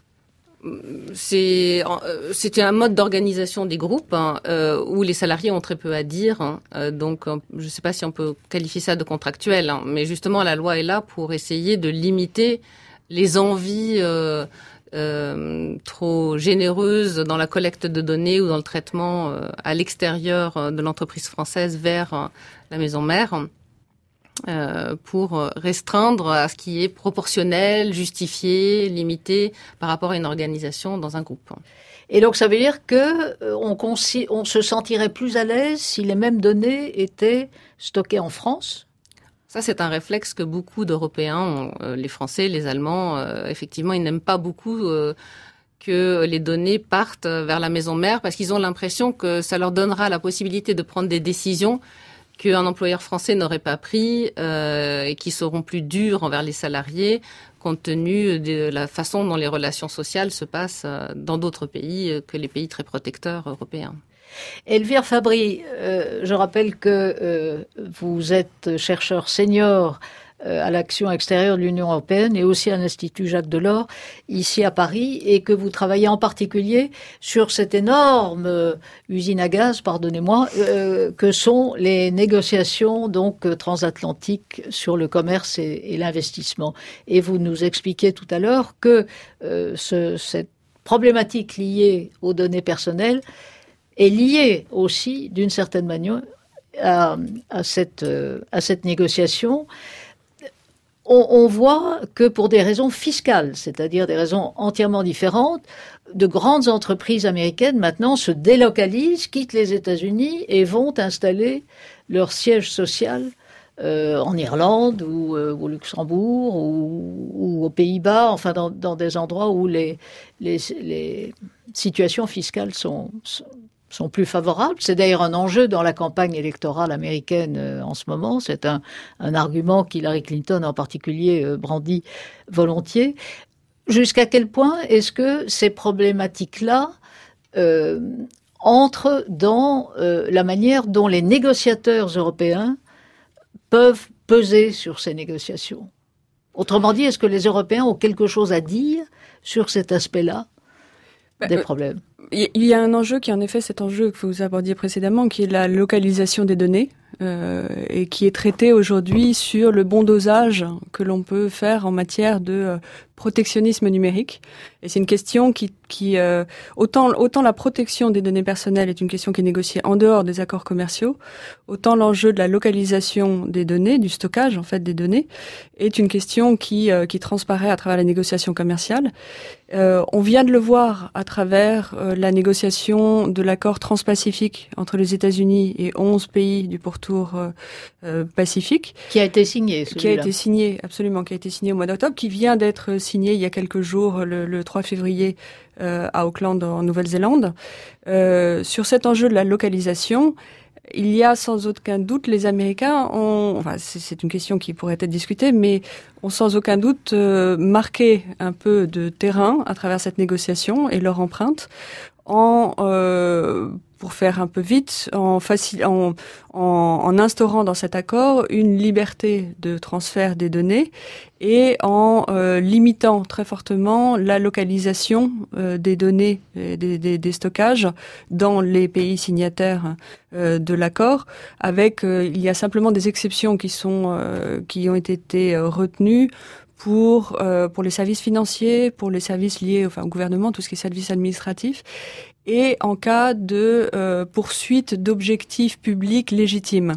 C'est c'était un mode d'organisation des groupes hein, euh, où les salariés ont très peu à dire. Hein, euh, donc, je ne sais pas si on peut qualifier ça de contractuel, hein, mais justement, la loi est là pour essayer de limiter les envies euh, euh, trop généreuses dans la collecte de données ou dans le traitement euh, à l'extérieur de l'entreprise française vers euh, la maison mère. Euh, pour restreindre à ce qui est proportionnel, justifié, limité par rapport à une organisation dans un groupe. Et donc ça veut dire que euh, on, consi- on se sentirait plus à l'aise si les mêmes données étaient stockées en France? Ça, c'est un réflexe que beaucoup d'Européens ont. Euh, les Français, les Allemands, euh, effectivement, ils n'aiment pas beaucoup euh, que les données partent vers la maison mère parce qu'ils ont l'impression que ça leur donnera la possibilité de prendre des décisions qu'un employeur français n'aurait pas pris euh, et qui seront plus durs envers les salariés compte tenu de la façon dont les relations sociales se passent dans d'autres pays que les pays très protecteurs européens. Elvire Fabry, euh, je rappelle que euh, vous êtes chercheur senior euh, à l'action extérieure de l'Union européenne et aussi à l'Institut Jacques Delors, ici à Paris, et que vous travaillez en particulier sur cette énorme euh, usine à gaz, pardonnez-moi, euh, que sont les négociations donc transatlantiques sur le commerce et, et l'investissement. Et vous nous expliquiez tout à l'heure que euh, ce, cette problématique liée aux données personnelles est liée aussi, d'une certaine manière, à, à, cette, à cette négociation. On, on voit que pour des raisons fiscales, c'est-à-dire des raisons entièrement différentes, de grandes entreprises américaines maintenant se délocalisent, quittent les États-Unis et vont installer leur siège social euh, en Irlande ou euh, au Luxembourg ou, ou aux Pays-Bas, enfin dans, dans des endroits où les, les, les situations fiscales sont, sont sont plus favorables. C'est d'ailleurs un enjeu dans la campagne électorale américaine euh, en ce moment. C'est un, un argument qu'Hillary Clinton en particulier euh, brandit volontiers. Jusqu'à quel point est-ce que ces problématiques-là euh, entrent dans euh, la manière dont les négociateurs européens peuvent peser sur ces négociations? Autrement dit, est-ce que les Européens ont quelque chose à dire sur cet aspect-là des problèmes? Il y a un enjeu qui est en effet cet enjeu que vous abordiez précédemment, qui est la localisation des données euh, et qui est traité aujourd'hui sur le bon dosage que l'on peut faire en matière de euh, protectionnisme numérique. Et c'est une question qui, qui euh, autant, autant la protection des données personnelles est une question qui est négociée en dehors des accords commerciaux, autant l'enjeu de la localisation des données, du stockage en fait des données, est une question qui, euh, qui transparaît à travers la négociation commerciale. Euh, on vient de le voir à travers euh, la négociation de l'accord transpacifique entre les États-Unis et onze pays du pourtour euh, euh, pacifique. Qui a été signé, celui-là. Qui a été signé, absolument, qui a été signé au mois d'octobre, qui vient d'être signé il y a quelques jours, le, le trois février, euh, à Auckland, en Nouvelle-Zélande. Euh, sur cet enjeu de la localisation, il y a sans aucun doute, les Américains ont, enfin c'est, c'est une question qui pourrait être discutée, mais ont sans aucun doute euh, marqué un peu de terrain à travers cette négociation et leur empreinte en, euh, pour faire un peu vite, en, facil, en, en, en instaurant dans cet accord une liberté de transfert des données et en euh, limitant très fortement la localisation euh, des données, et des, des, des stockages dans les pays signataires euh, de l'accord. Avec, euh, il y a simplement des exceptions qui sont, euh, qui ont été euh, retenues pour euh, pour les services financiers, pour les services liés enfin, au gouvernement, tout ce qui est services administratifs, et en cas de euh, poursuite d'objectifs publics légitimes.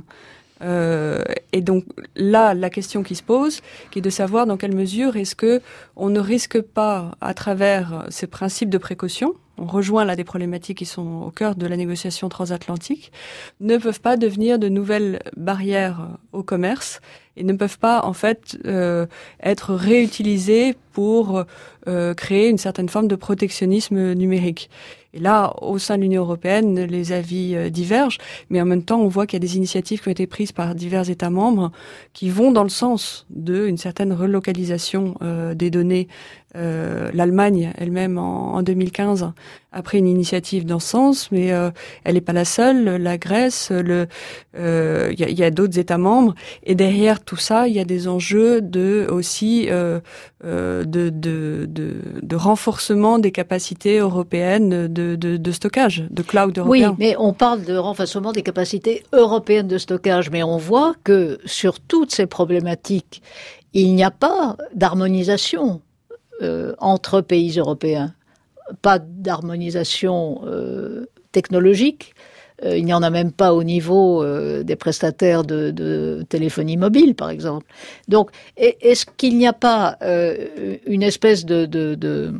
Euh, et donc là, la question qui se pose, qui est de savoir dans quelle mesure est-ce que on ne risque pas, à travers ces principes de précaution, on rejoint là des problématiques qui sont au cœur de la négociation transatlantique, ne peuvent pas devenir de nouvelles barrières au commerce et ne peuvent pas en fait euh, être réutilisées pour euh, créer une certaine forme de protectionnisme numérique. Et là, au sein de l'Union européenne, les avis euh, divergent, mais en même temps, on voit qu'il y a des initiatives qui ont été prises par divers États membres qui vont dans le sens d'une certaine relocalisation euh, des données. Euh, L'Allemagne elle-même en, en deux mille quinze a pris une initiative dans ce sens, mais euh, elle n'est pas la seule. La Grèce, le, euh, y a, y a d'autres États membres, et derrière tout ça, il y a des enjeux de aussi euh, euh, de, de, de, de renforcement des capacités européennes de, de, de stockage, de cloud européen. Oui, mais on parle de renforcement des capacités européennes de stockage, mais on voit que sur toutes ces problématiques, il n'y a pas d'harmonisation euh, entre pays européens, pas d'harmonisation euh, technologique. Euh, il n'y en a même pas au niveau euh, des prestataires de, de téléphonie mobile, par exemple. Donc, est-ce qu'il n'y a pas euh, une espèce de, de, de,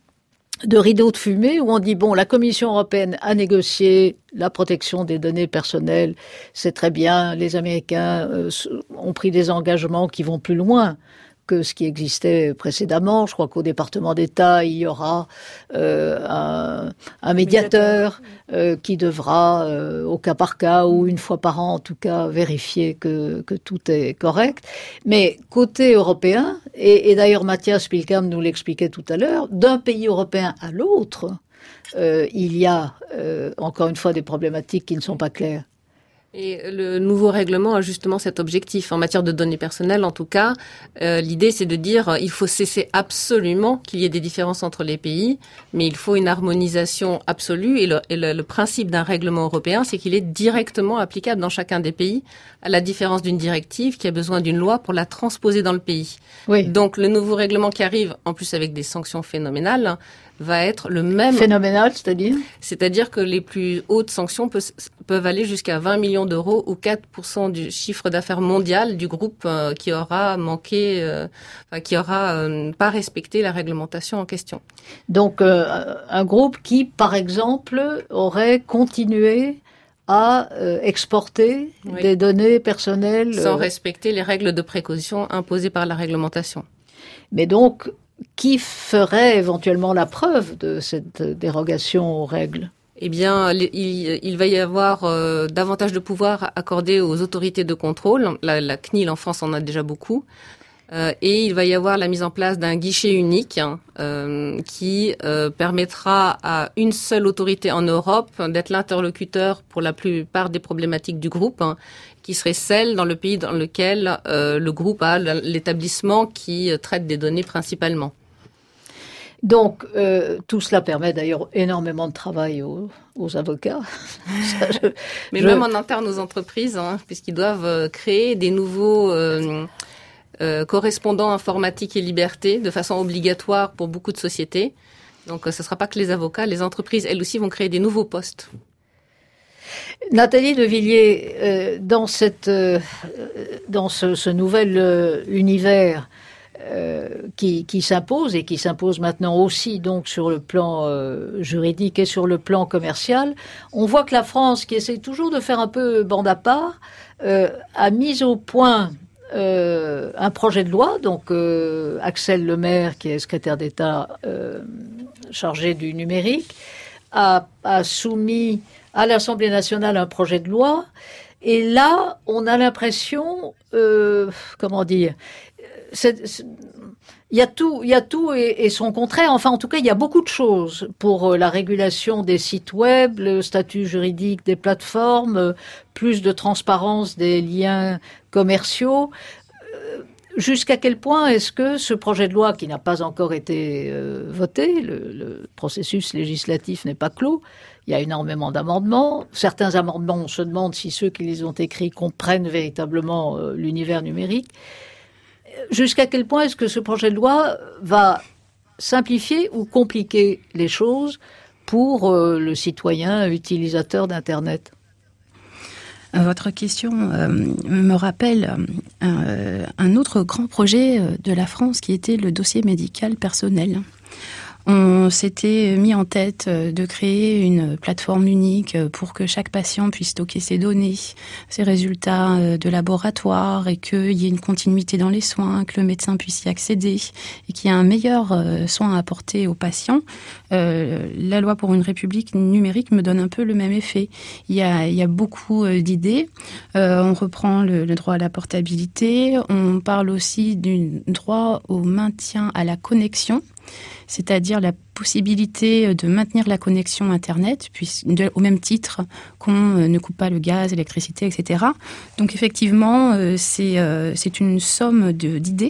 de rideau de fumée où on dit, bon, la Commission européenne a négocié la protection des données personnelles, c'est très bien, les Américains euh, ont pris des engagements qui vont plus loin que ce qui existait précédemment. Je crois qu'au département d'État, il y aura euh, un, un médiateur euh, qui devra, euh, au cas par cas ou une fois par an en tout cas, vérifier que, que tout est correct. Mais côté européen, et, et d'ailleurs Mathias Pilkam nous l'expliquait tout à l'heure, d'un pays européen à l'autre, euh, il y a euh, encore une fois des problématiques qui ne sont pas claires. Et le nouveau règlement a justement cet objectif. En matière de données personnelles, en tout cas, euh, l'idée c'est de dire euh, il faut cesser absolument qu'il y ait des différences entre les pays, mais il faut une harmonisation absolue. Et le, et le, le principe d'un règlement européen, c'est qu'il est directement applicable dans chacun des pays, à la différence d'une directive qui a besoin d'une loi pour la transposer dans le pays. Oui. Donc le nouveau règlement qui arrive, en plus avec des sanctions phénoménales, va être le même. Phénoménal, c'est-à-dire ? C'est-à-dire que les plus hautes sanctions peuvent, peuvent aller jusqu'à vingt millions d'euros ou quatre pour cent du chiffre d'affaires mondial du groupe euh, qui aura manqué, euh, enfin, qui aura euh, pas respecté la réglementation en question. Donc euh, un groupe qui, par exemple, aurait continué à euh, exporter oui. des données personnelles sans euh... respecter les règles de précaution imposées par la réglementation. Mais donc, qui ferait éventuellement la preuve de cette dérogation aux règles ? Eh bien, il, il va y avoir euh, davantage de pouvoir accordé aux autorités de contrôle. La, la C N I L en France en a déjà beaucoup. Euh, et il va y avoir la mise en place d'un guichet unique hein, euh, qui euh, permettra à une seule autorité en Europe d'être l'interlocuteur pour la plupart des problématiques du groupe, hein, qui serait celle dans le pays dans lequel euh, le groupe a l'établissement qui traite des données principalement. Donc, euh, tout cela permet d'ailleurs énormément de travail aux, aux avocats. Ça, je, Mais je... même en interne aux entreprises, hein, puisqu'ils doivent créer des nouveaux... Euh, euh, correspondant informatique et liberté de façon obligatoire pour beaucoup de sociétés. Donc, euh, ce ne sera pas que les avocats, les entreprises, elles aussi, vont créer des nouveaux postes. Nathalie de Villiers, euh, dans cette, euh, dans ce, ce nouvel euh, univers euh, qui, qui s'impose et qui s'impose maintenant aussi donc sur le plan euh, juridique et sur le plan commercial, on voit que la France, qui essaie toujours de faire un peu bande à part, euh, a mis au point euh, un projet de loi. Donc euh, Axel Lemaire, qui est secrétaire d'État euh, chargé du numérique, a, a soumis à l'Assemblée nationale un projet de loi, et là, on a l'impression, euh, comment dire, c'est, c'est, il y a tout, il y a tout et, et son contraire. Enfin, en tout cas, il y a beaucoup de choses pour la régulation des sites web, le statut juridique des plateformes, plus de transparence des liens commerciaux. Jusqu'à quel point est-ce que ce projet de loi, qui n'a pas encore été euh, voté, le, le processus législatif n'est pas clos, il y a énormément d'amendements. Certains amendements, on se demande si ceux qui les ont écrits comprennent véritablement euh, l'univers numérique. Jusqu'à quel point est-ce que ce projet de loi va simplifier ou compliquer les choses pour euh, le citoyen utilisateur d'Internet ? Votre question euh, me rappelle euh, un autre grand projet de la France qui était le dossier médical personnel. On s'était mis en tête de créer une plateforme unique pour que chaque patient puisse stocker ses données, ses résultats de laboratoire, et qu'il y ait une continuité dans les soins, que le médecin puisse y accéder et qu'il y ait un meilleur soin à apporter aux patients. Euh, la loi pour une république numérique me donne un peu le même effet. Il y a, il y a beaucoup d'idées. Euh, on reprend le, le droit à la portabilité. On parle aussi du droit au maintien à la connexion, c'est-à-dire la possibilité de maintenir la connexion Internet, puis, de, au même titre qu'on ne coupe pas le gaz, l'électricité, et cetera. Donc effectivement, euh, c'est, euh, c'est une somme de, d'idées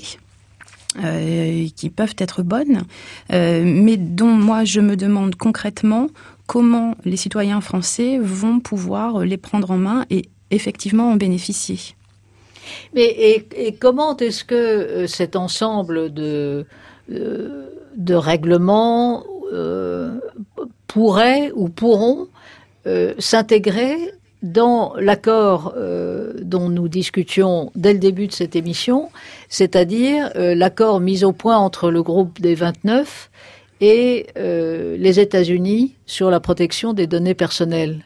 euh, qui peuvent être bonnes, euh, mais dont moi je me demande concrètement comment les citoyens français vont pouvoir les prendre en main et effectivement en bénéficier. Mais et, et comment est-ce que euh, cet ensemble de... Euh, de règlements euh, pourraient ou pourront euh, s'intégrer dans l'accord euh, dont nous discutions dès le début de cette émission, c'est-à-dire euh, l'accord mis au point entre le groupe des vingt-neuf et euh, les États-Unis sur la protection des données personnelles.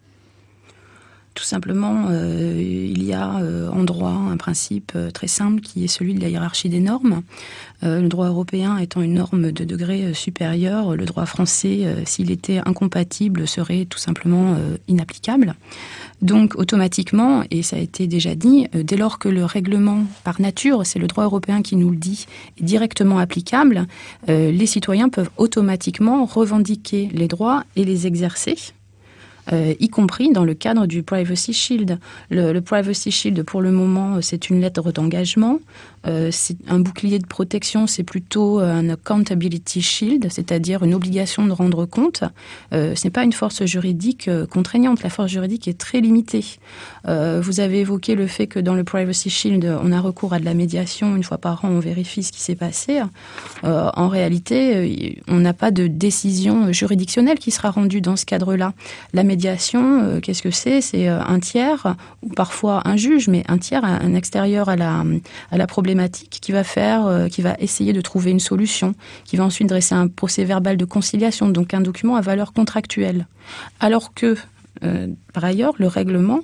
Tout simplement, euh, il y a euh, en droit un principe euh, très simple qui est celui de la hiérarchie des normes. Euh, le droit européen étant une norme de degré euh, supérieur, le droit français, euh, s'il était incompatible, serait tout simplement euh, inapplicable. Donc automatiquement, et ça a été déjà dit, euh, dès lors que le règlement par nature, c'est le droit européen qui nous le dit, est directement applicable, euh, les citoyens peuvent automatiquement revendiquer les droits et les exercer. Euh, y compris dans le cadre du Privacy Shield. Le, le Privacy Shield, pour le moment, c'est une lettre d'engagement. Euh, c'est un bouclier de protection, c'est plutôt un Accountability Shield, c'est-à-dire une obligation de rendre compte. Euh, ce n'est pas une force juridique euh, contraignante. La force juridique est très limitée. Euh, vous avez évoqué le fait que dans le Privacy Shield, on a recours à de la médiation. Une fois par an, on vérifie ce qui s'est passé. Euh, en réalité, on n'a pas de décision juridictionnelle qui sera rendue dans ce cadre-là. La médiation, euh, qu'est-ce que c'est ? C'est euh, un tiers, ou parfois un juge, mais un tiers, un extérieur à la, à la problématique, qui va faire, euh, qui va essayer de trouver une solution, qui va ensuite dresser un procès verbal de conciliation, donc un document à valeur contractuelle. Alors que, euh, par ailleurs, le règlement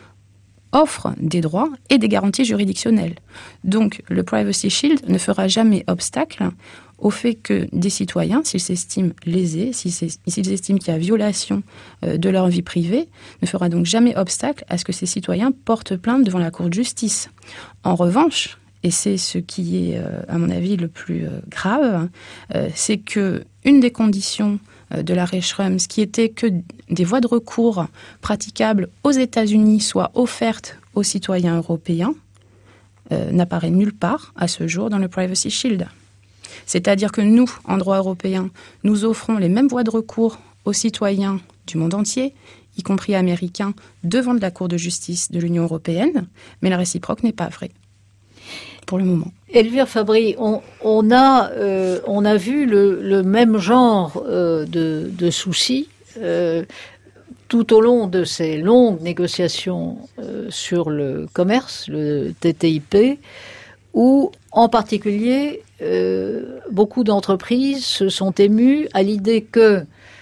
offre des droits et des garanties juridictionnelles. Donc, le Privacy Shield ne fera jamais obstacle au fait que des citoyens, s'ils s'estiment lésés, s'ils estiment qu'il y a violation euh, de leur vie privée, ne fera donc jamais obstacle à ce que ces citoyens portent plainte devant la Cour de justice. En revanche, et c'est ce qui est, euh, à mon avis, le plus euh, grave, euh, c'est que une des conditions euh, de l'arrêt Schrems, qui était que des voies de recours praticables aux États-Unis soient offertes aux citoyens européens, euh, n'apparaît nulle part à ce jour dans le Privacy Shield. C'est-à-dire que nous, en droit européen, nous offrons les mêmes voies de recours aux citoyens du monde entier, y compris américains, devant la Cour de justice de l'Union européenne, mais la réciproque n'est pas vraie. pour le moment. Elvire Fabry, on, on, a, euh, on a vu le, le même genre euh, de, de soucis euh, tout au long de ces longues négociations euh, sur le commerce, le T T I P, où en particulier euh, beaucoup d'entreprises se sont émues à l'idée que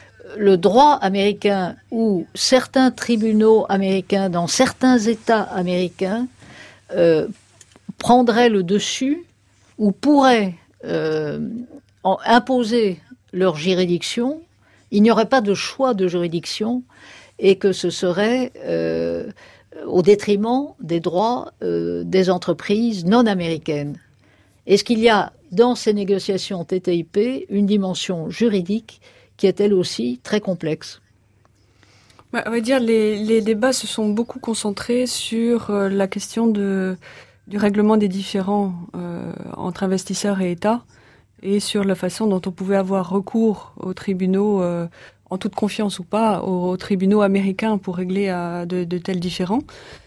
le droit américain ou certains tribunaux américains dans certains États américains euh, prendraient le dessus ou pourraient euh, en imposer leur juridiction. Il n'y aurait pas de choix de juridiction et que ce serait euh, au détriment des droits euh, des entreprises non américaines. Est-ce qu'il y a dans ces négociations T T I P une dimension juridique qui est elle aussi très complexe? Bah, on va dire les, les débats se sont beaucoup concentrés sur euh, la question de, du règlement des différends euh, entre investisseurs et États et sur la façon dont on pouvait avoir recours aux tribunaux, euh, en toute confiance ou pas, aux, aux tribunaux américains pour régler à de, de tels différends.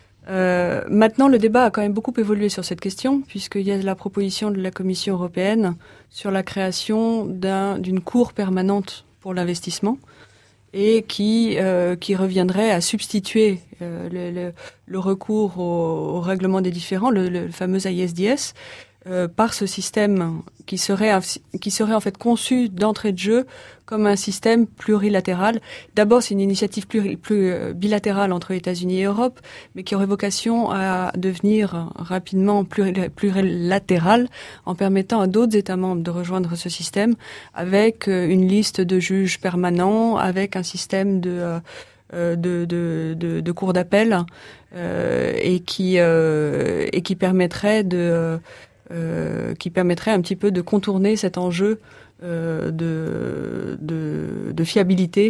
Euh, maintenant, le débat a quand même beaucoup évolué sur cette question, puisqu'il y a la proposition de la Commission européenne sur la création d'un, d'une cour permanente pour l'investissement et qui, euh, qui reviendrait à substituer euh, le, le, le recours au, au règlement des différends, le, le fameux I S D S, euh, par ce système qui serait, qui serait en fait conçu d'entrée de jeu comme un système plurilatéral. D'abord, c'est une initiative plus, plus bilatérale entre États-Unis et Europe, mais qui aurait vocation à devenir rapidement plurilatérale en permettant à d'autres États membres de rejoindre ce système avec une liste de juges permanents, avec un système de euh, de, de, de, de cours d'appel euh, et qui euh, et qui permettrait de euh, qui permettrait un petit peu de contourner cet enjeu Euh, de, de, de fiabilité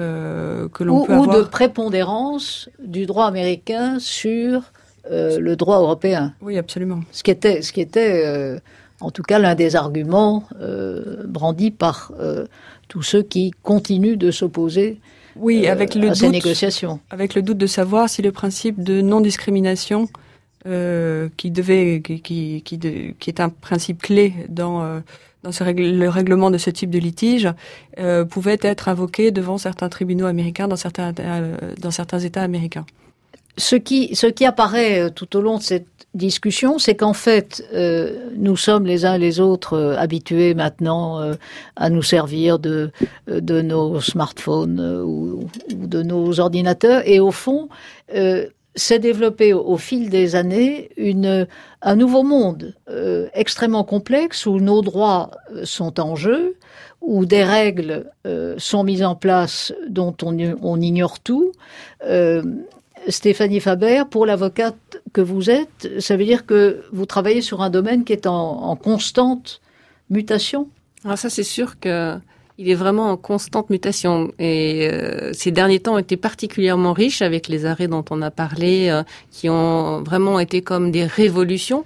euh, que l'on ou, peut avoir. Ou de prépondérance du droit américain sur euh, le droit européen. Oui, absolument. Ce qui était, ce qui était euh, en tout cas, l'un des arguments euh, brandis par euh, tous ceux qui continuent de s'opposer oui, euh, avec le à doute, ces négociations. Avec le doute de savoir si le principe de non-discrimination, euh, qui devait, qui, qui, qui, de, qui est un principe clé dans euh, dans ce règle, le règlement de ce type de litige, euh, pouvait être invoqué devant certains tribunaux américains dans certains, euh, dans certains États américains. Ce qui, ce qui apparaît tout au long de cette discussion, c'est qu'en fait, euh, nous sommes les uns les autres euh, habitués maintenant euh, à nous servir de, de nos smartphones euh, ou, ou de nos ordinateurs, et au fond, euh, s'est développé au, au fil des années une, un nouveau monde euh, extrêmement complexe où nos droits sont en jeu, où des règles euh, sont mises en place dont on, on ignore tout. Euh, Stéphanie Faber, pour l'avocate que vous êtes, ça veut dire que vous travaillez sur un domaine qui est en, en constante mutation? Alors ça, c'est sûr que il est vraiment en constante mutation. Et euh, ces derniers temps ont été particulièrement riches avec les arrêts dont on a parlé, euh, qui ont vraiment été comme des révolutions.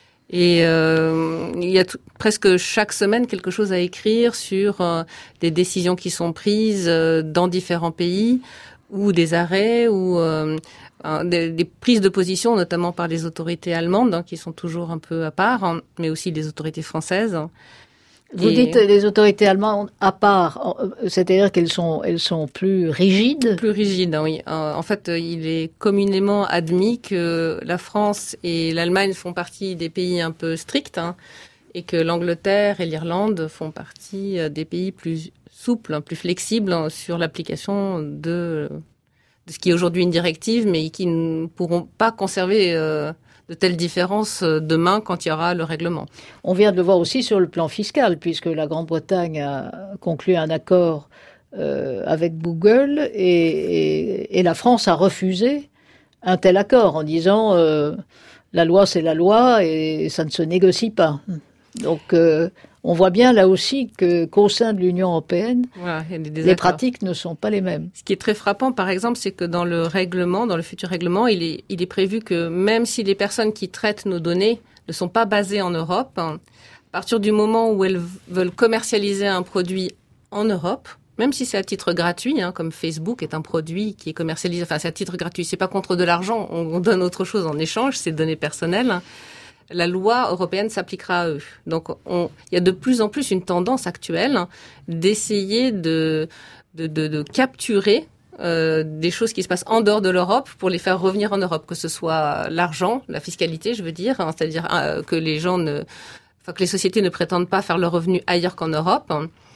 Et euh, il y a tout, presque chaque semaine quelque chose à écrire sur euh, des décisions qui sont prises euh, dans différents pays, ou des arrêts, ou euh, des, des prises de position, notamment par les autorités allemandes, hein, qui sont toujours un peu à part, hein, mais aussi les autorités françaises. Vous et dites les autorités allemandes à part, c'est-à-dire qu'elles sont, elles sont plus rigides? Plus rigides, oui. En fait, il est communément admis que la France et l'Allemagne font partie des pays un peu stricts, hein, et que l'Angleterre et l'Irlande font partie des pays plus souples, plus flexibles sur l'application de, de ce qui est aujourd'hui une directive, mais qui ne pourront pas conserver euh, de telles différences demain quand il y aura le règlement. On vient de le voir aussi sur le plan fiscal, puisque la Grande-Bretagne a conclu un accord euh, avec Google et, et, et la France a refusé un tel accord en disant euh, la loi c'est la loi et ça ne se négocie pas. Donc euh, on voit bien là aussi que qu'au sein de l'Union européenne, voilà, les pratiques ne sont pas les mêmes. Ce qui est très frappant, par exemple, c'est que dans le règlement, dans le futur règlement, il est, il est prévu que même si les personnes qui traitent nos données ne sont pas basées en Europe, hein, à partir du moment où elles veulent commercialiser un produit en Europe, même si c'est à titre gratuit, hein, comme Facebook est un produit qui est commercialisé, enfin c'est à titre gratuit, c'est pas contre de l'argent, on, on donne autre chose en échange, c'est données personnelles. la loi européenne s'appliquera à eux. Donc, on, il y a de plus en plus une tendance actuelle d'essayer de, de, de, de capturer euh, des choses qui se passent en dehors de l'Europe pour les faire revenir en Europe, que ce soit l'argent, la fiscalité, je veux dire, hein, c'est-à-dire euh, que les gens ne, enfin que les sociétés ne prétendent pas faire leurs revenus ailleurs qu'en Europe.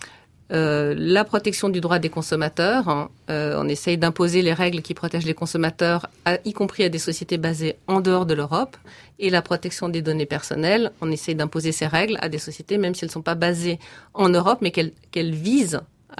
Euh, la protection du droit des consommateurs, hein, euh, on essaye d'imposer les règles qui protègent les consommateurs, à, y compris à des sociétés basées en dehors de l'Europe, et la protection des données personnelles, on essaye d'imposer ces règles à des sociétés, même si elles ne sont pas basées en Europe, mais qu'elles, qu'elles visent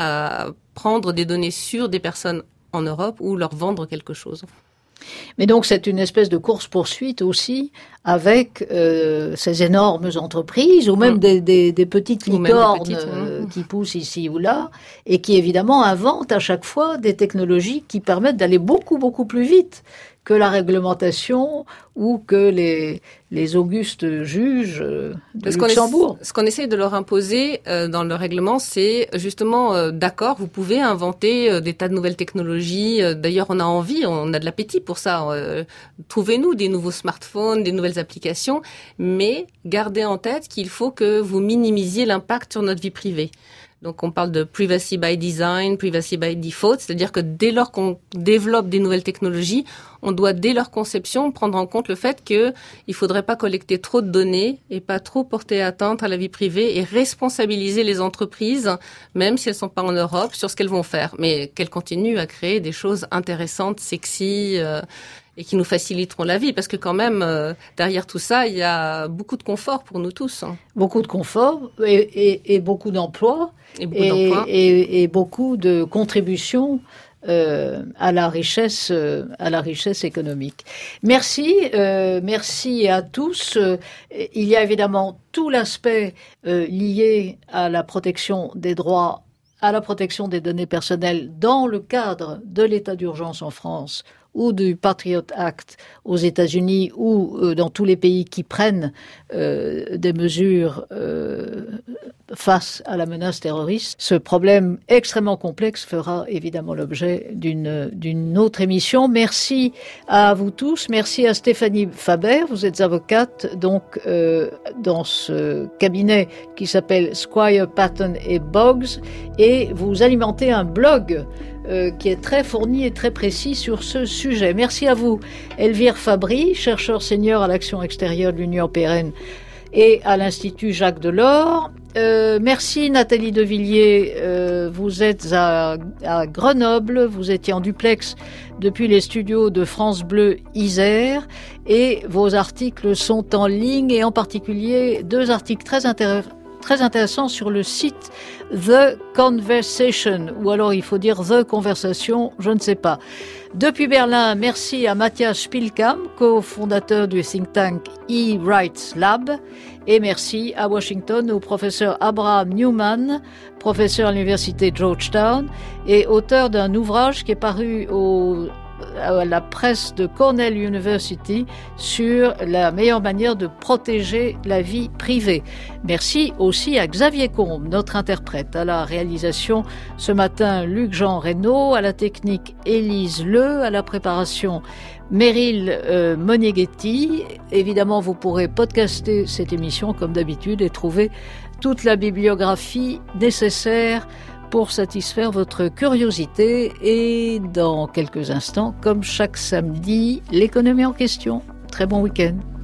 à prendre des données sur des personnes en Europe ou leur vendre quelque chose. Mais donc c'est une espèce de course-poursuite aussi avec euh, ces énormes entreprises ou même mmh. des, des, des petites licornes des petites, euh, mmh. qui poussent ici ou là et qui évidemment inventent à chaque fois des technologies qui permettent d'aller beaucoup beaucoup plus vite que la réglementation ou que les, les augustes juges de ce Luxembourg. Qu'on est, ce qu'on essaie de leur imposer euh, dans le règlement, c'est justement, euh, d'accord, vous pouvez inventer euh, des tas de nouvelles technologies. Euh, d'ailleurs, on a envie, on a de l'appétit pour ça. Euh, trouvez-nous des nouveaux smartphones, des nouvelles applications, mais gardez en tête qu'il faut que vous minimisiez l'impact sur notre vie privée. Donc, on parle de privacy by design, privacy by default, c'est-à-dire que dès lors qu'on développe des nouvelles technologies, on doit, dès leur conception, prendre en compte le fait qu'il ne faudrait pas collecter trop de données et pas trop porter atteinte à la vie privée et responsabiliser les entreprises, même si elles ne sont pas en Europe, sur ce qu'elles vont faire. Mais qu'elles continuent à créer des choses intéressantes, sexy, euh, et qui nous faciliteront la vie, parce que quand même, euh, derrière tout ça, il y a beaucoup de confort pour nous tous. Hein. Beaucoup de confort et, et, et beaucoup d'emplois et beaucoup, et, d'emplois. Et, et beaucoup de contributions euh, à la richesse, euh, à la richesse économique. Merci, euh, merci à tous. Euh, il y a évidemment tout l'aspect euh, lié à la protection des droits, à la protection des données personnelles dans le cadre de l'état d'urgence en France ou du Patriot Act aux États-Unis ou euh, dans tous les pays qui prennent euh, des mesures euh, face à la menace terroriste. Ce problème extrêmement complexe fera évidemment l'objet d'une, d'une autre émission. Merci à vous tous. Merci à Stéphanie Faber. Vous êtes avocate donc euh, dans ce cabinet qui s'appelle Squire Patton et Boggs et vous alimentez un blog Euh, qui est très fourni et très précis sur ce sujet. Merci à vous, Elvire Fabry, chercheur senior à l'action extérieure de l'Union européenne et à l'Institut Jacques Delors. Euh, merci Nathalie Devilliers, euh, vous êtes à, à Grenoble, vous étiez en duplex depuis les studios de France Bleu Isère et vos articles sont en ligne et en particulier deux articles très intéressants très intéressant sur le site The Conversation, ou alors il faut dire The Conversation, je ne sais pas. Depuis Berlin, merci à Matthias Spielkamp, cofondateur du think tank E-Rights Lab, et merci à Washington au professeur Abraham Newman, professeur à l'université Georgetown, et auteur d'un ouvrage qui est paru au à la presse de Cornell University sur la meilleure manière de protéger la vie privée. Merci aussi à Xavier Combe, notre interprète. À la réalisation ce matin, Luc-Jean Reynaud, à la technique Élise Leu, à la préparation Meryl euh, Moneghetti. Évidemment, vous pourrez podcaster cette émission comme d'habitude et trouver toute la bibliographie nécessaire pour satisfaire votre curiosité et dans quelques instants, comme chaque samedi, l'économie en question. Très bon week-end.